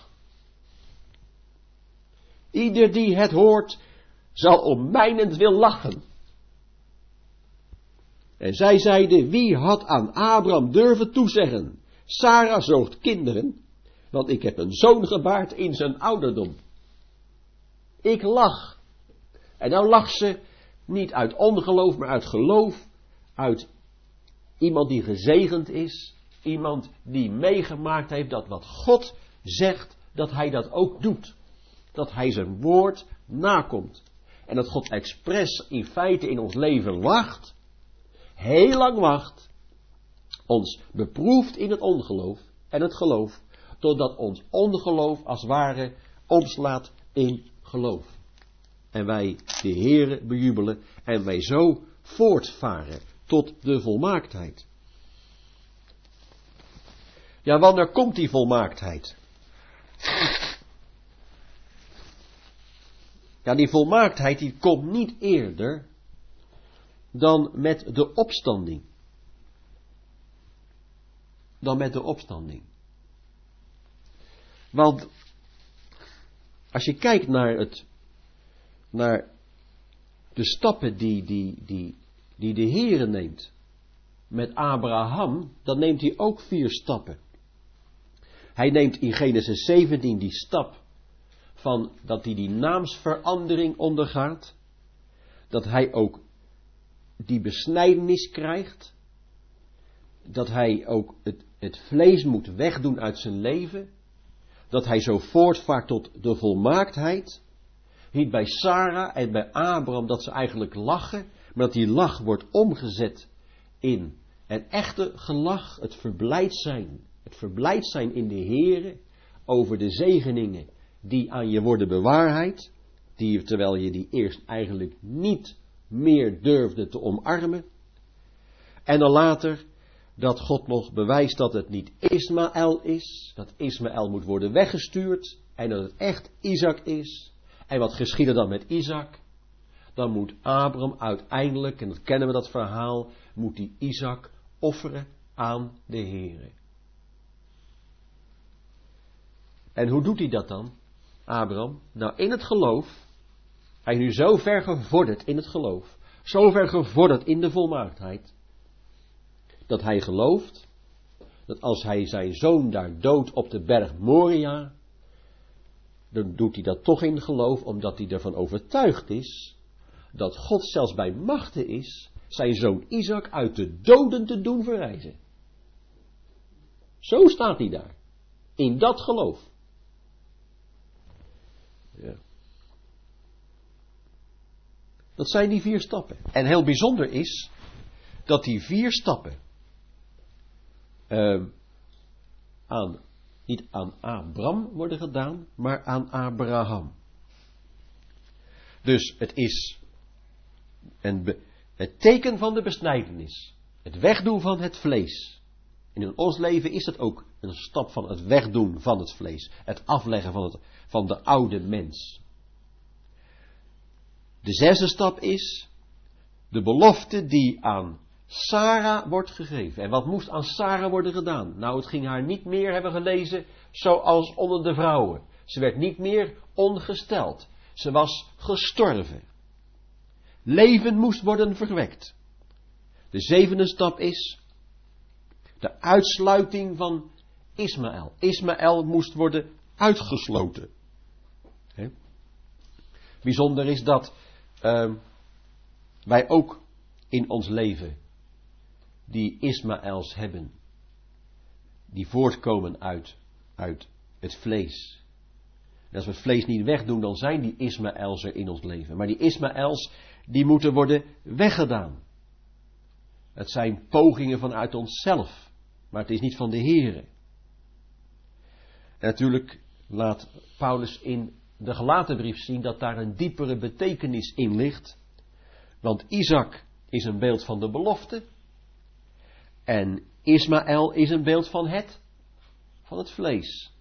Ieder die het hoort, zal om mijnentwil lachen. En zij zeide, wie had aan Abraham durven toezeggen? Sara zoogt kinderen, want ik heb een zoon gebaard in zijn ouderdom. Ik lach. En nou lacht ze niet uit ongeloof, maar uit geloof, uit iemand die gezegend is, iemand die meegemaakt heeft dat wat God zegt, dat hij dat ook doet. Dat hij zijn woord nakomt. En dat God expres in feite in ons leven wacht, heel lang wacht, ons beproeft in het ongeloof en het geloof, totdat ons ongeloof als ware omslaat in geloof. En wij de Heere bejubelen en wij zo voortvaren tot de volmaaktheid. Ja, wanneer komt die volmaaktheid? Ja, die volmaaktheid die komt niet eerder dan met de opstanding. Want als je kijkt naar de stappen die de Heere neemt met Abraham, dan neemt hij ook 4 stappen. Hij neemt in Genesis 17 die stap van dat hij die naamsverandering ondergaat, dat hij ook die besnijdenis krijgt, dat hij ook het vlees moet wegdoen uit zijn leven, dat hij zo voortvaart tot de volmaaktheid. Niet bij Sara en bij Abraham dat ze eigenlijk lachen, maar dat die lach wordt omgezet in een echte gelach, het verblijd zijn in de Heere over de zegeningen die aan je worden bewaarheid, terwijl je die eerst eigenlijk niet meer durfde te omarmen. En dan later dat God nog bewijst dat het niet Ismaël is, dat Ismaël moet worden weggestuurd, en dat het echt Isaac is. En wat geschiet er dan met Isaac? Dan moet Abraham uiteindelijk, en dat kennen we dat verhaal, moet die Isaac offeren aan de Heere. En hoe doet hij dat dan, Abraham? Nou, in het geloof. Hij is nu zo ver gevorderd in het geloof. Zo ver gevorderd in de volmaaktheid. Dat hij gelooft dat als hij zijn zoon daar doodt op de berg Moria, dan doet hij dat toch in geloof, omdat hij ervan overtuigd is dat God zelfs bij machte is zijn zoon Isaac uit de doden te doen verrijzen. Zo staat hij daar. In dat geloof. Ja. Dat zijn die 4 stappen. En heel bijzonder is dat die 4 stappen niet aan Abraham worden gedaan, maar aan Abraham. Dus het is het teken van de besnijdenis. Het wegdoen van het vlees. En in ons leven is het ook een stap van het wegdoen van het vlees. Het afleggen van de oude mens. De 6e stap is de belofte die aan Sarah wordt gegeven. En wat moest aan Sarah worden gedaan? Nou, het ging haar niet meer, hebben we gelezen, zoals onder de vrouwen. Ze werd niet meer ongesteld. Ze was gestorven. Leven moest worden verwekt. De 7e stap is de uitsluiting van Ismaël. Ismaël moest worden uitgesloten. Bijzonder is dat wij ook in ons leven die Ismaëls hebben. Die voortkomen uit het vlees. En als we het vlees niet wegdoen, dan zijn die Ismaëls er in ons leven. Maar die Ismaëls, die moeten worden weggedaan. Het zijn pogingen vanuit onszelf. Maar het is niet van de Heere. En natuurlijk laat Paulus in de Galatenbrief zien dat daar een diepere betekenis in ligt. Want Isaac is een beeld van de belofte. En Ismaël is een beeld van het vlees.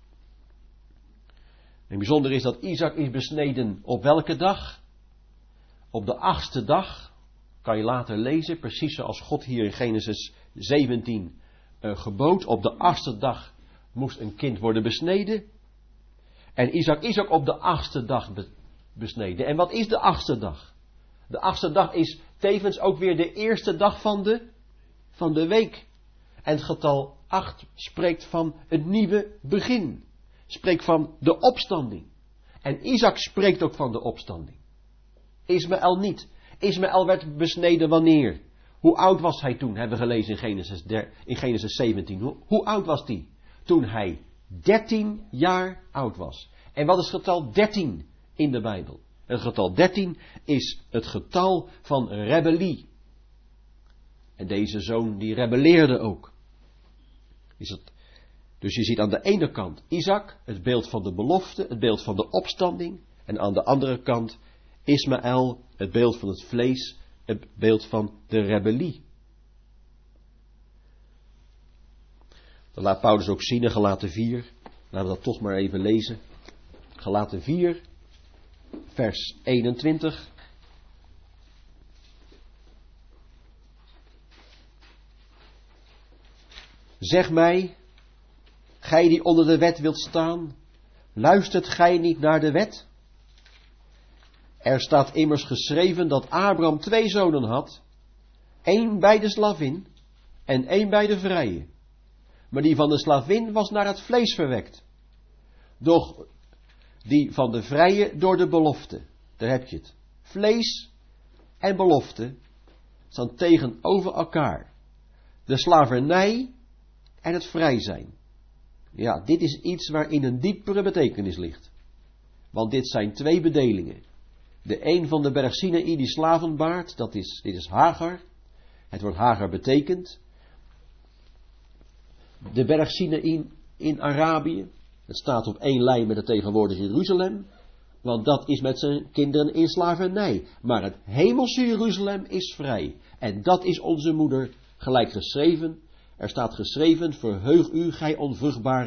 En bijzonder is dat Isaac is besneden op welke dag? Op de 8e dag. Kan je later lezen, precies zoals God hier in Genesis 17 gebood. Op de 8e dag moest een kind worden besneden. En Isaac is ook op de 8e dag besneden. En wat is de 8e dag? De 8e dag is tevens ook weer de eerste dag van de week. En het getal 8 spreekt van het nieuwe begin. Spreekt van de opstanding. En Isaac spreekt ook van de opstanding. Ismaël niet. Ismaël werd besneden wanneer? Hoe oud was hij toen? Hebben we gelezen in Genesis 17. Hoe oud was hij? Toen hij 13 jaar oud was. En wat is het getal 13 in de Bijbel? Het getal 13 is het getal van rebellie. En deze zoon die rebelleerde ook. Dus je ziet aan de ene kant Isaac, het beeld van de belofte, het beeld van de opstanding. En aan de andere kant Ismaël, het beeld van het vlees, het beeld van de rebellie. Dat laat Paulus ook zien in Galaten 4. Laten we dat toch maar even lezen. Galaten 4, vers 21. Zeg mij, gij die onder de wet wilt staan, luistert gij niet naar de wet? Er staat immers geschreven dat Abraham 2 zonen had, 1 bij de slavin en 1 bij de vrije. Maar die van de slavin was naar het vlees verwekt, doch die van de vrije door de belofte. Daar heb je het. Vlees en belofte staan tegenover elkaar. De slavernij en het vrij zijn. Ja, dit is iets waarin een diepere betekenis ligt. Want dit zijn 2 bedelingen. De een van de berg Sinaï die slaven baart, dit is Hagar. Het woord Hagar betekent de berg Sinaï in Arabië. Het staat op 1 lijn met het tegenwoordige Jeruzalem. Want dat is met zijn kinderen in slavernij. Maar het hemelse Jeruzalem is vrij. En dat is onze moeder gelijk geschreven. Er staat geschreven, verheug u, gij onvruchtbare,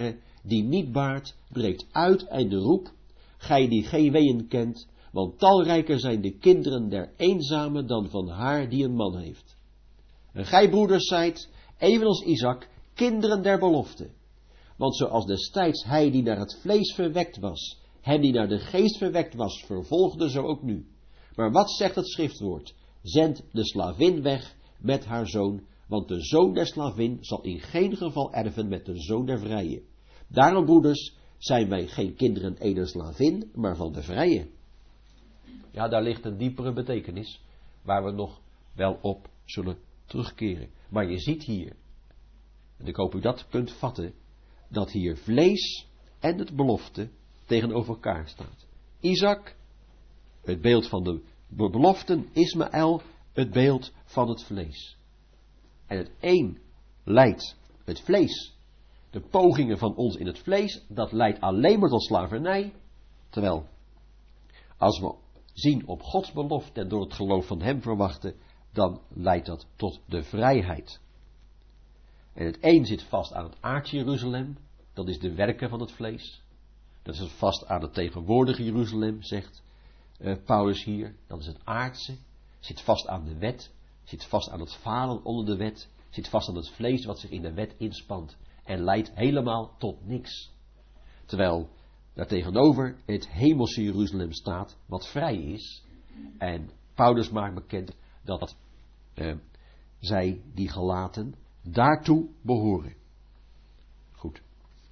die niet baart, breekt uit en roep, gij die geen weeën kent, want talrijker zijn de kinderen der eenzame dan van haar die een man heeft. En gij broeders zijt, evenals Isaac, kinderen der belofte. Want zoals destijds hij die naar het vlees verwekt was, hem die naar de geest verwekt was, vervolgde, zo ook nu. Maar wat zegt het schriftwoord? Zend de slavin weg met haar zoon, want de zoon der slavin zal in geen geval erven met de zoon der vrije. Daarom, broeders, zijn wij geen kinderen eder slavin, maar van de vrije. Ja, daar ligt een diepere betekenis, waar we nog wel op zullen terugkeren. Maar je ziet hier, en ik hoop u dat kunt vatten, dat hier vlees en het belofte tegenover elkaar staat. Isaac, het beeld van de beloften, Ismaël, het beeld van het vlees. En het een leidt het vlees, de pogingen van ons in het vlees, dat leidt alleen maar tot slavernij, terwijl als we zien op Gods belofte en door het geloof van hem verwachten, dan leidt dat tot de vrijheid. En het een zit vast aan het aardse Jeruzalem, dat is de werken van het vlees. Dat is vast aan het tegenwoordige Jeruzalem, zegt Paulus hier, dat is het aardse. Zit vast aan de wet, zit vast aan het falen onder de wet, zit vast aan het vlees wat zich in de wet inspant en leidt helemaal tot niks. Terwijl daartegenover het hemelse Jeruzalem staat, wat vrij is. En Paulus maakt bekend dat zij, die gelaten, daartoe behoren. Goed.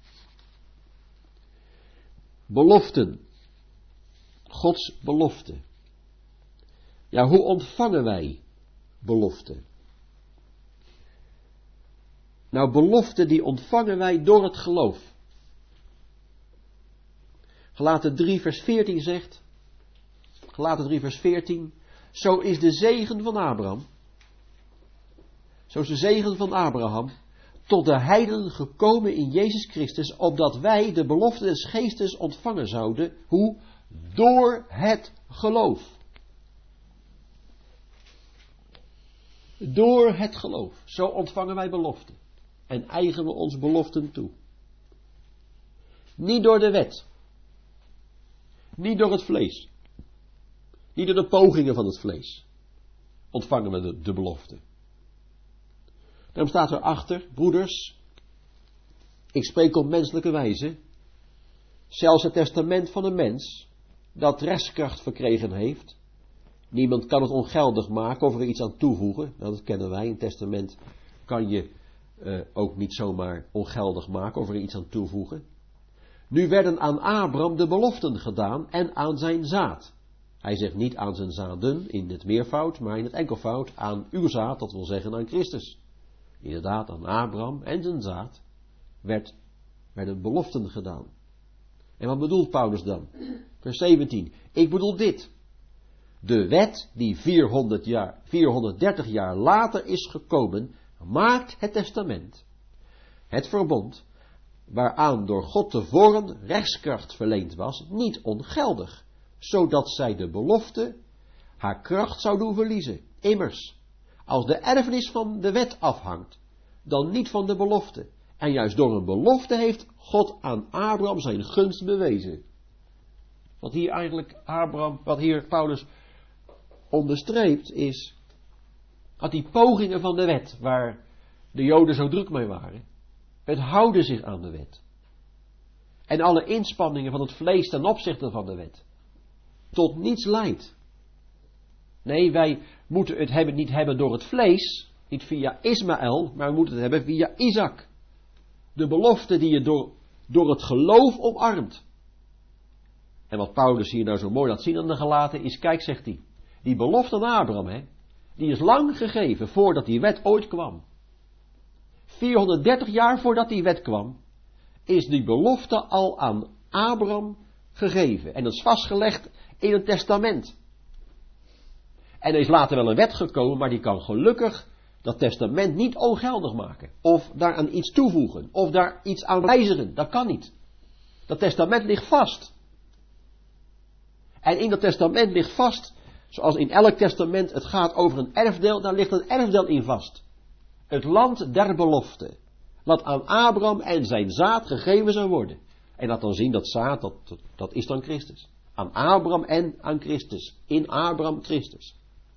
Beloften. Gods belofte. Ja, hoe ontvangen wij beloften? Nou, beloften die ontvangen wij door het geloof. Galaten 3 vers 14 zegt, Galaten 3 vers 14, zo is de zegen van Abraham, zo is de zegen van Abraham, tot de heidenen gekomen in Jezus Christus, opdat wij de belofte des geestes ontvangen zouden, hoe? Door het geloof. Door het geloof. Zo ontvangen wij beloften. En eigenen we ons beloften toe. Niet door de wet. Niet door het vlees. Niet door de pogingen van het vlees. Ontvangen we de belofte. Daarom staat erachter, broeders, ik spreek op menselijke wijze. Zelfs het testament van een mens, dat rechtskracht verkregen heeft. Niemand kan het ongeldig maken of er iets aan toevoegen. Nou, dat kennen wij. Een testament kan je ook niet zomaar ongeldig maken of er iets aan toevoegen. Nu werden aan Abraham de beloften gedaan en aan zijn zaad. Hij zegt niet aan zijn zaden in het meervoud, maar in het enkelvoud aan uw zaad, dat wil zeggen aan Christus. Inderdaad, aan Abraham en zijn zaad werden beloften gedaan. En wat bedoelt Paulus dan? Vers 17. Ik bedoel dit. De wet die 430 jaar later is gekomen, maakt het testament, het verbond, waaraan door God tevoren rechtskracht verleend was, niet ongeldig, zodat zij de belofte haar kracht zou doen verliezen. Immers, als de erfenis van de wet afhangt, dan niet van de belofte. En juist door een belofte heeft God aan Abraham zijn gunst bewezen. Wat hier Paulus onderstreept is, dat die pogingen van de wet, waar de Joden zo druk mee waren, het houden zich aan de wet. En alle inspanningen van het vlees ten opzichte van de wet, tot niets leidt. Nee, wij moeten het niet hebben door het vlees, niet via Ismaël, maar we moeten het hebben via Isaac. De belofte die je door het geloof omarmt. En wat Paulus hier nou zo mooi laat zien aan de Galaten is, kijk, zegt hij, die belofte aan Abraham, die is lang gegeven voordat die wet ooit kwam. 430 jaar voordat die wet kwam, is die belofte al aan Abraham gegeven. En dat is vastgelegd in een testament. En er is later wel een wet gekomen, maar die kan gelukkig dat testament niet ongeldig maken. Of daaraan iets toevoegen. Of daar iets aan wijzigen. Dat kan niet. Dat testament ligt vast. En in dat testament ligt vast, zoals in elk testament het gaat over een erfdeel, daar ligt een erfdeel in vast. Het land der belofte. wat aan Abraham en zijn zaad gegeven zou worden. En laat dan zien dat zaad, dat is dan Christus. Aan Abraham en aan Christus. In Abraham Christus.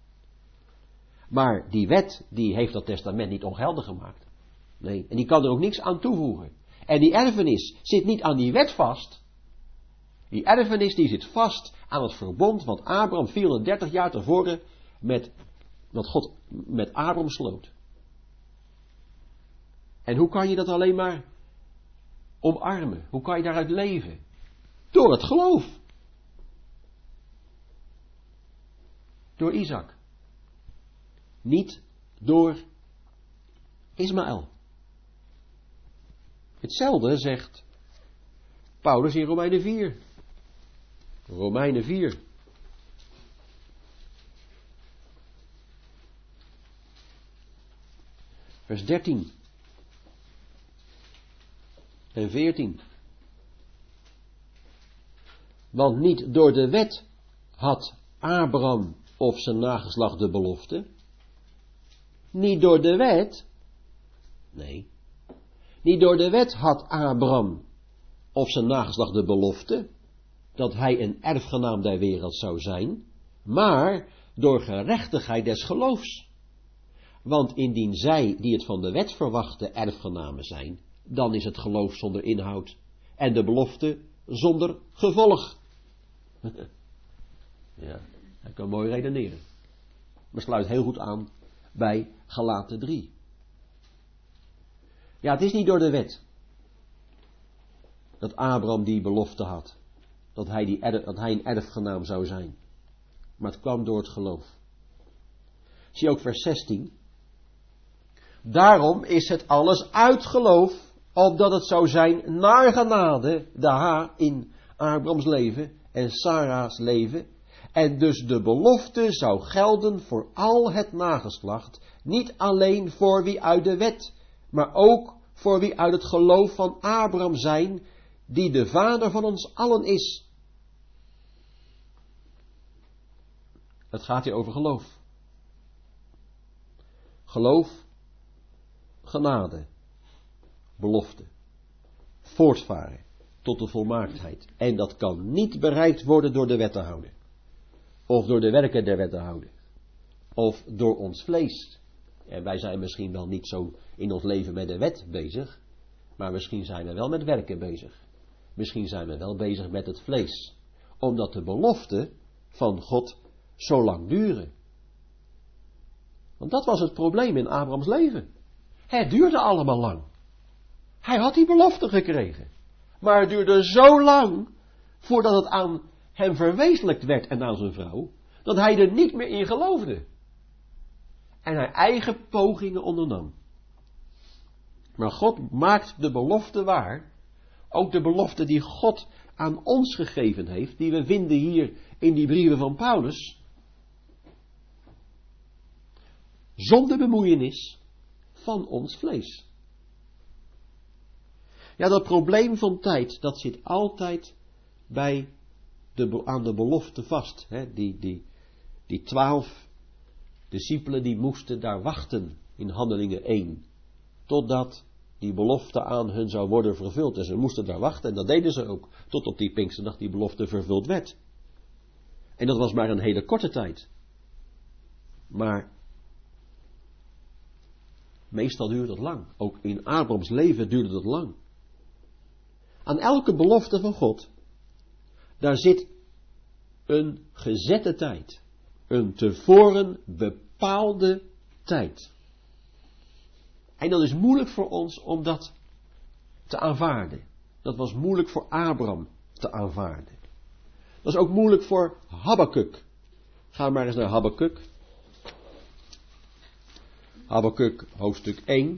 Maar die wet, die heeft dat testament niet ongeldig gemaakt. Nee, en die kan er ook niks aan toevoegen. En die erfenis zit niet aan die wet vast. Die erfenis die zit vast aan het verbond wat Abraham 430 jaar tevoren wat God met Abraham sloot. En hoe kan je dat alleen maar omarmen? Hoe kan je daaruit leven? Door het geloof. Door Isaac. Niet door Ismaël. Hetzelfde zegt Paulus in Romeinen 4. Romeinen 4. Vers 13 en 14. Want niet door de wet had Abraham of zijn nageslacht de belofte. Niet door de wet. Nee. Niet door de wet had Abraham of zijn nageslacht de belofte dat hij een erfgenaam der wereld zou zijn, maar door gerechtigheid des geloofs. Want indien zij die het van de wet verwachten erfgenamen zijn, dan is het geloof zonder inhoud en de belofte zonder gevolg. Ja, hij kan mooi redeneren. Maar sluit heel goed aan bij Galaten 3. Ja, het is niet door de wet dat Abraham die belofte had. Dat hij een erfgenaam zou zijn. Maar het kwam door het geloof. Zie ook vers 16. Daarom is het alles uit geloof, opdat het zou zijn naar genade, de H in Abrahams leven en Sarah's leven. En dus de belofte zou gelden voor al het nageslacht, niet alleen voor wie uit de wet, maar ook voor wie uit het geloof van Abraham zijn, die de vader van ons allen is. Het gaat hier over geloof. Geloof, genade, belofte, voortvaren tot de volmaaktheid. En dat kan niet bereikt worden door de wet te houden. Of door de werken der wet te houden. Of door ons vlees. En wij zijn misschien wel niet zo in ons leven met de wet bezig. Maar misschien zijn we wel met werken bezig. Misschien zijn we wel bezig met het vlees. Omdat de beloften van God zo lang duren. Want dat was het probleem in Abrahams leven. Het duurde allemaal lang. Hij had die belofte gekregen. Maar het duurde zo lang voordat het aan hem verwezenlijkt werd en aan zijn vrouw, dat hij er niet meer in geloofde. En hij eigen pogingen ondernam. Maar God maakt de belofte waar. Ook de belofte die God aan ons gegeven heeft, die we vinden hier in die brieven van Paulus. Zonder bemoeienis van ons vlees. Ja, dat probleem van tijd, dat zit altijd aan de belofte vast. Hè? Die 12 discipelen die moesten daar wachten in Handelingen 1. Totdat die belofte aan hun zou worden vervuld. En ze moesten daar wachten en dat deden ze ook. Tot op die Pinksterdag die belofte vervuld werd. En dat was maar een hele korte tijd. Maar meestal duurde het lang. Ook in Abrahams leven duurde het lang. Aan elke belofte van God, daar zit een gezette tijd. Een tevoren bepaalde tijd. En dat is moeilijk voor ons om dat te aanvaarden. Dat was moeilijk voor Abraham te aanvaarden. Dat is ook moeilijk voor Habakuk. Ga maar eens naar Habakuk. Habakuk hoofdstuk 1.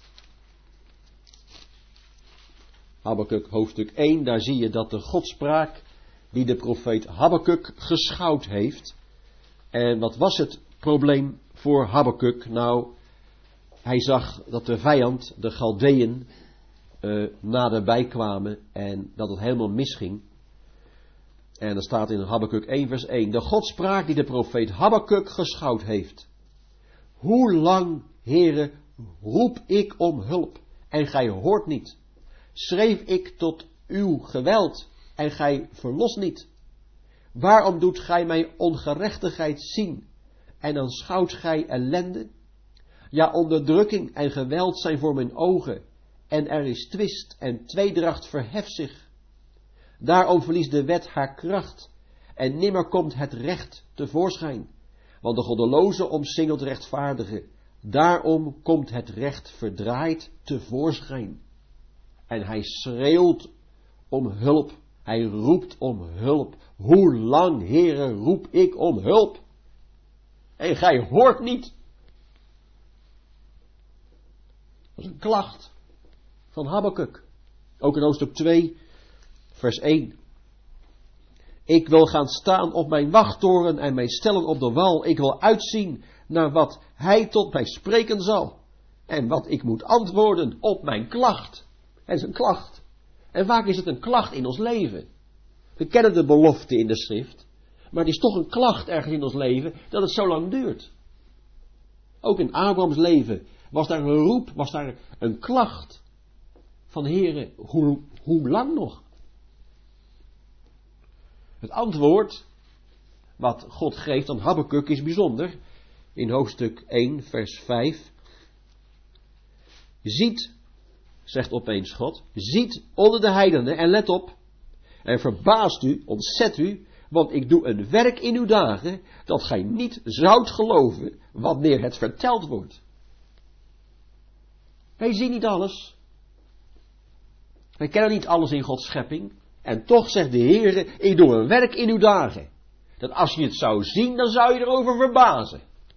Habakuk hoofdstuk 1, daar zie je dat de godspraak die de profeet Habakuk geschouwd heeft. En wat was het probleem voor Habakuk? Nou, hij zag dat de vijand, de Galdeën, naderbij kwamen en dat het helemaal misging. En er staat in Habakuk 1 vers 1, de godspraak die de profeet Habakuk geschouwd heeft. Hoe lang, Heere, roep ik om hulp en gij hoort niet. Schreef ik tot uw geweld en gij verlost niet. Waarom doet gij mijn ongerechtigheid zien en aanschouwt gij ellende? Ja, onderdrukking en geweld zijn voor mijn ogen en er is twist en tweedracht verheft zich. Daarom verliest de wet haar kracht en nimmer komt het recht tevoorschijn. Want de goddeloze omsingelt rechtvaardige. Daarom komt het recht verdraaid tevoorschijn. En hij schreeuwt om hulp. Hij roept om hulp. Hoe lang, Heere, roep ik om hulp? En gij hoort niet. Dat is een klacht van Habakuk. Ook in hoofdstuk 2, vers 1. Ik wil gaan staan op mijn wachttoren en mij stellen op de wal. Ik wil uitzien naar wat hij tot mij spreken zal. En wat ik moet antwoorden op mijn klacht. Het is een klacht. En vaak is het een klacht in ons leven. We kennen de belofte in de schrift. Maar het is toch een klacht ergens in ons leven dat het zo lang duurt. Ook in Abrahams leven was daar een roep, was daar een klacht. Van Heere, hoe lang nog? Het antwoord wat God geeft aan Habakuk is bijzonder. In hoofdstuk 1, vers 5. Ziet, zegt opeens God, ziet onder de heidenen en let op. En verbaast u, ontzet u, want ik doe een werk in uw dagen dat gij niet zoudt geloven wanneer het verteld wordt. Wij zien niet alles. Wij kennen niet alles in Gods schepping. En toch zegt de Heere, ik doe een werk in uw dagen. Dat als je het zou zien, dan zou je erover verbazen.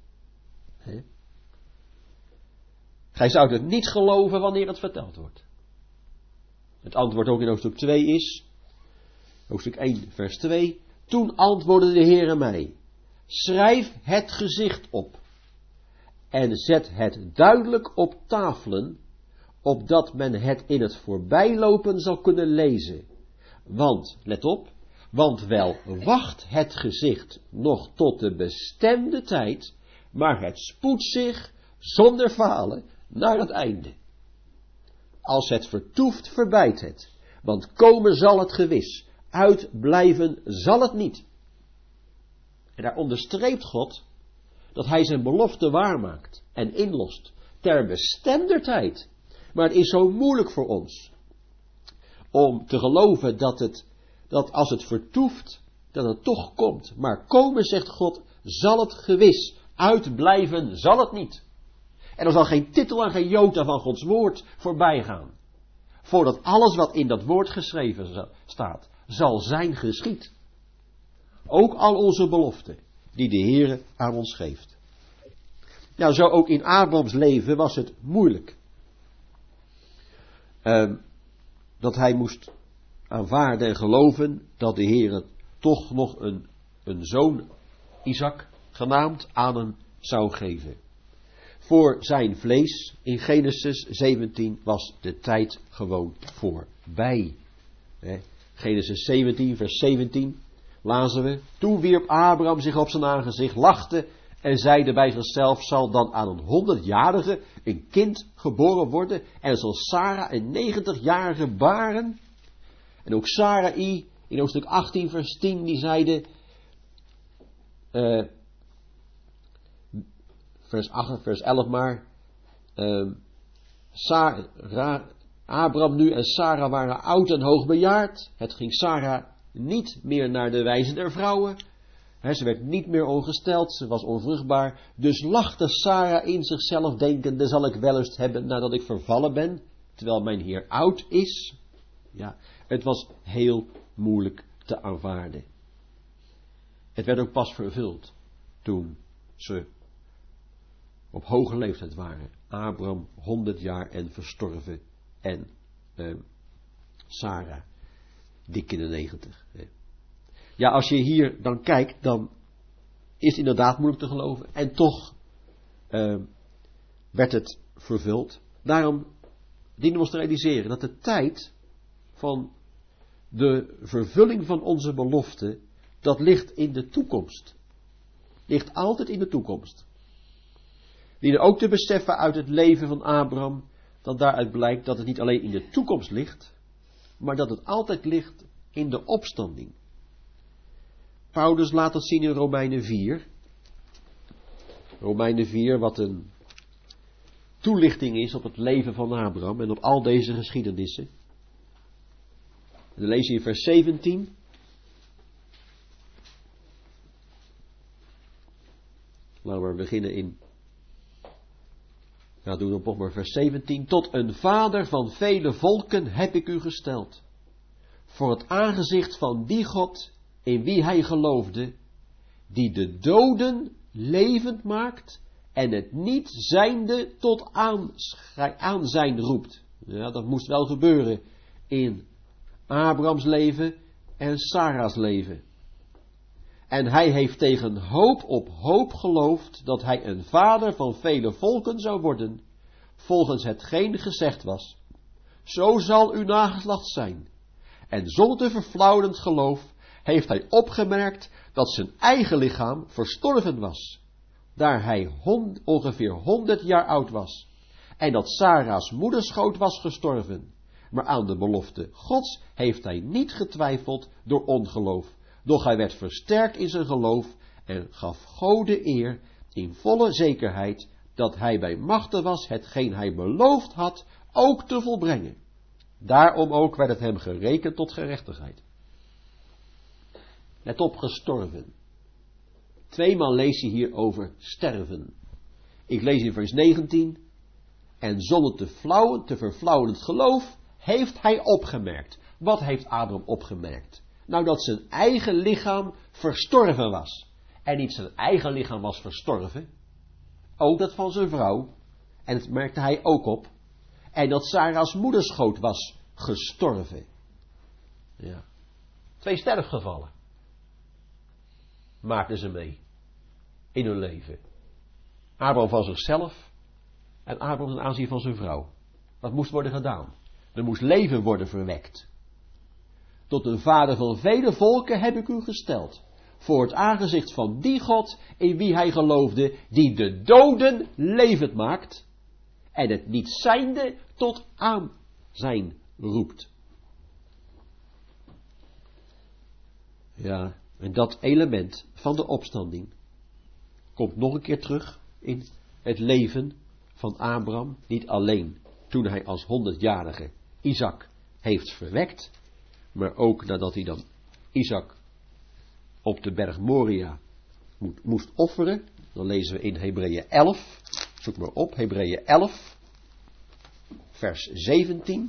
Gij zou het niet geloven wanneer het verteld wordt. Het antwoord ook in hoofdstuk 2 is, hoofdstuk 1 vers 2, toen antwoordde de Heere mij, schrijf het gezicht op en zet het duidelijk op tafelen, opdat men het in het voorbijlopen zal kunnen lezen. Want, let op, want wel wacht het gezicht nog tot de bestemde tijd, maar het spoedt zich zonder falen naar het einde. Als het vertoeft, verbijt het, want komen zal het gewis, uitblijven zal het niet. En daar onderstreept God dat hij zijn belofte waarmaakt en inlost ter bestemder tijd. Maar het is zo moeilijk voor ons om te geloven dat als het vertoeft, dat het toch komt. Maar komen, zegt God, zal het gewis, uitblijven zal het niet. En er zal geen titel en geen jota van Gods woord voorbij gaan. Voordat alles wat in dat woord geschreven staat, zal zijn geschied. Ook al onze beloften, die de Heere aan ons geeft. Nou, zo ook in Abrahams leven was het moeilijk. Dat hij moest aanvaarden en geloven dat de Heere toch nog een zoon, Isaac genaamd, aan hem zou geven. Voor zijn vlees, in Genesis 17, was de tijd gewoon voorbij. Genesis 17, vers 17, lazen we. Toen wierp Abraham zich op zijn aangezicht, lachte en zeide bij zichzelf, zal dan aan een 100-jarige een kind geboren worden en zal Sarah een 90-jarige baren? En ook Sarai, in hoofdstuk 18, vers 10, die zeide, vers 11 maar, Abraham nu en Sarah waren oud en hoogbejaard. Het ging Sarah niet meer naar de wijze der vrouwen. Ze werd niet meer ongesteld, ze was onvruchtbaar. Dus lachte Sarah in zichzelf, denkende, zal ik wellust hebben nadat ik vervallen ben, terwijl mijn Heer oud is? Ja, het was heel moeilijk te aanvaarden. Het werd ook pas vervuld toen ze op hoge leeftijd waren. Abraham 100 jaar en verstorven en Sarah dik in de 90. Ja, als je hier dan kijkt, dan is het inderdaad moeilijk te geloven. En toch werd het vervuld. Daarom dienen we ons te realiseren dat de tijd van de vervulling van onze belofte, dat ligt in de toekomst. Ligt altijd in de toekomst. We dienen ook te beseffen uit het leven van Abraham, dat daaruit blijkt dat het niet alleen in de toekomst ligt, maar dat het altijd ligt in de opstanding. Paulus laat dat zien in Romeinen 4. Romeinen 4, wat een toelichting is op het leven van Abraham en op al deze geschiedenissen. En dan lees je in vers 17. Laten we beginnen in, doen we nog maar vers 17. Tot een vader van vele volken heb ik u gesteld, voor het aangezicht van die God in wie hij geloofde, die de doden levend maakt en het niet zijnde tot aanzijn roept. Ja, dat moest wel gebeuren in Abrahams leven en Sarah's leven. En hij heeft tegen hoop op hoop geloofd dat hij een vader van vele volken zou worden, volgens hetgeen gezegd was. Zo zal uw nageslacht zijn. En zonder verflauwend geloof heeft hij opgemerkt dat zijn eigen lichaam verstorven was, daar hij ongeveer 100 jaar oud was, en dat Sarah's moederschoot was gestorven. Maar aan de belofte Gods heeft hij niet getwijfeld door ongeloof, doch hij werd versterkt in zijn geloof en gaf God de eer in volle zekerheid dat hij bij machte was hetgeen hij beloofd had ook te volbrengen. Daarom ook werd het hem gerekend tot gerechtigheid. Let op, gestorven. Tweemaal lees je hier over sterven. Ik lees in vers 19. En zonder te verflauwend geloof heeft hij opgemerkt. Wat heeft Abraham opgemerkt? Nou, dat zijn eigen lichaam verstorven was. En niet zijn eigen lichaam was verstorven. Ook dat van zijn vrouw. En dat merkte hij ook op. En dat Sarah's moederschoot was gestorven. Ja. 2 sterfgevallen maakten ze mee in hun leven. Abraham van zichzelf en Abraham ten aanzien van zijn vrouw. Dat moest worden gedaan. Er moest leven worden verwekt. Tot een vader van vele volken heb ik u gesteld, voor het aangezicht van die God in wie hij geloofde, die de doden levend maakt en het niet zijnde tot aanzijn roept. Ja, en dat element van de opstanding komt nog een keer terug in het leven van Abraham. Niet alleen toen hij als 100-jarige Isaac heeft verwekt, maar ook nadat hij dan Isaac op de berg Moria moest offeren. Dan lezen we in Hebreeën 11, zoek maar op, Hebreeën 11, vers 17.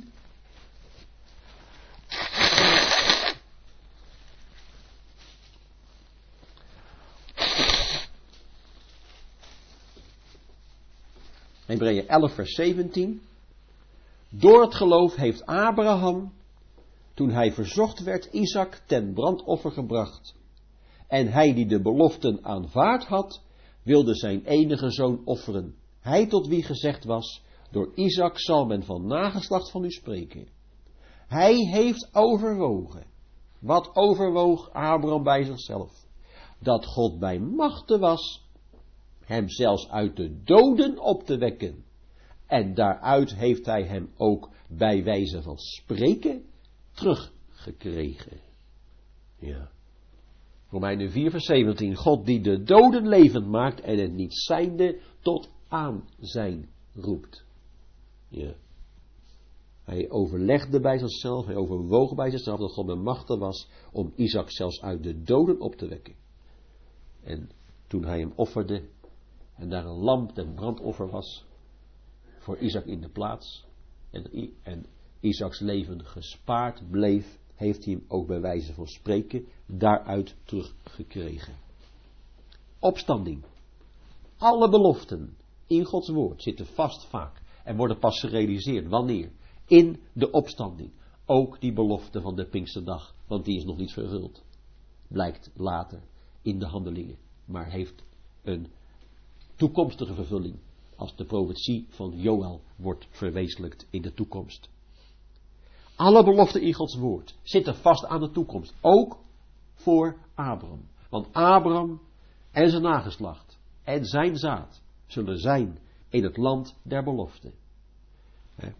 Hebreeën 11 vers 17. Door het geloof heeft Abraham, toen hij verzocht werd, Isaac ten brandoffer gebracht. En hij die de beloften aanvaard had, wilde zijn enige zoon offeren. Hij tot wie gezegd was, door Isaac zal men van nageslacht van u spreken. Hij heeft overwogen. Wat overwoog Abraham bij zichzelf? Dat God bij machte was hem zelfs uit de doden op te wekken. En daaruit heeft hij hem ook bij wijze van spreken teruggekregen. Ja. Romeinen 4 vers 17. God die de doden levend maakt en het niet zijnde tot aanzijn roept. Ja. Hij overlegde bij zichzelf, hij overwoog bij zichzelf dat God bij machte was om Isaac zelfs uit de doden op te wekken. En toen hij hem offerde en daar een lam ten brandoffer was voor Isaac in de plaats en Isaacs leven gespaard bleef, heeft hij hem ook bij wijze van spreken daaruit teruggekregen. Opstanding. Alle beloften in Gods woord zitten vast vaak en worden pas gerealiseerd. Wanneer? In de opstanding. Ook die belofte van de Pinksterdag, want die is nog niet vervuld. Blijkt later in de handelingen, maar heeft een toekomstige vervulling als de profetie van Joël wordt verwezenlijkt in de toekomst. Alle beloften in Gods woord zitten vast aan de toekomst, ook voor Abraham. Want Abraham en zijn nageslacht en zijn zaad zullen zijn in het land der belofte.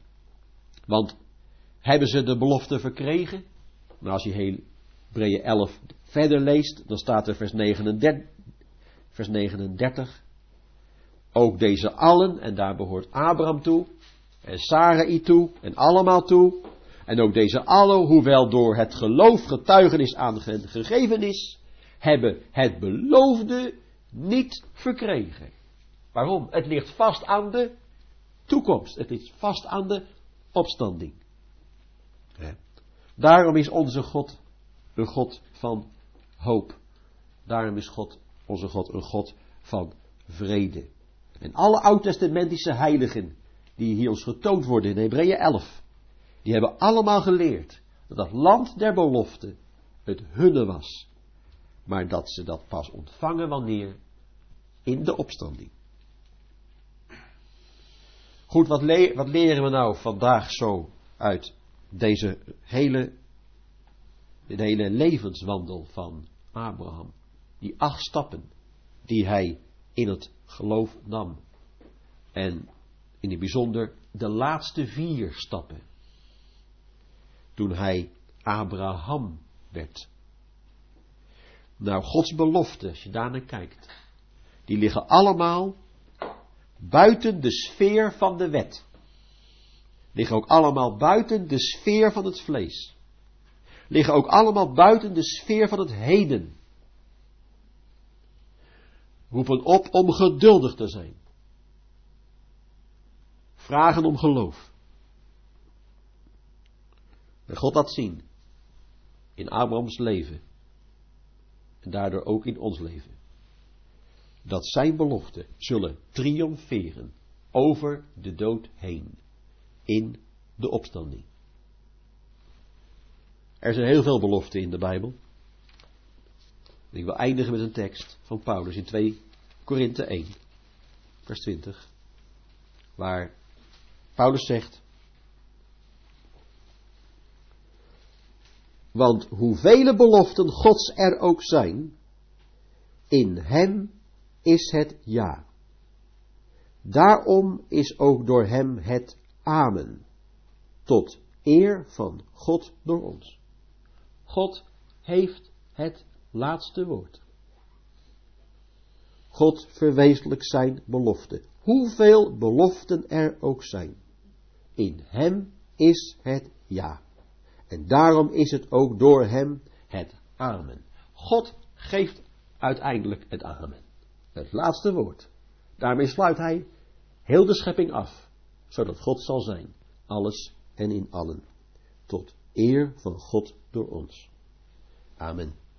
Want hebben ze de belofte verkregen? Nou, als je Hebreeën 11 verder leest, dan staat er vers 39. Ook deze allen, en daar behoort Abraham toe, en Sarai toe, en allemaal toe. En ook deze allen, hoewel door het geloof getuigenis aan hen gegeven is, hebben het beloofde niet verkregen. Waarom? Het ligt vast aan de toekomst. Het ligt vast aan de opstanding. Ja. Daarom is onze God een God van hoop. Daarom is onze God een God van vrede. En alle oud-testamentische heiligen die hier ons getoond worden in Hebreeën 11, die hebben allemaal geleerd dat dat land der belofte het hunne was. Maar dat ze dat pas ontvangen wanneer? In de opstanding. Goed, wat leren we nou vandaag zo uit deze hele levenswandel van Abraham? Die 8 stappen die hij in het geloof nam. En in het bijzonder de laatste 4 stappen. Toen hij Abraham werd. Nou, Gods beloften, als je daar naar kijkt, die liggen allemaal buiten de sfeer van de wet. Liggen ook allemaal buiten de sfeer van het vlees. Liggen ook allemaal buiten de sfeer van het heden. Roepen op om geduldig te zijn. Vragen om geloof. En God laat zien in Abrahams leven en daardoor ook in ons leven dat zijn beloften zullen triomferen over de dood heen in de opstanding. Er zijn heel veel beloften in de Bijbel. Ik wil eindigen met een tekst van Paulus in 2 Korinthe 1 vers 20 waar Paulus zegt: want hoeveel beloften Gods er ook zijn, in hem is het ja. Daarom is ook door hem het amen, tot eer van God door ons. God heeft het laatste woord. God verwezenlijkt zijn belofte. Hoeveel beloften er ook zijn, in hem is het ja. En daarom is het ook door hem het amen. God geeft uiteindelijk het amen. Het laatste woord. Daarmee sluit hij heel de schepping af. Zodat God zal zijn. Alles en in allen. Tot eer van God door ons. Amen.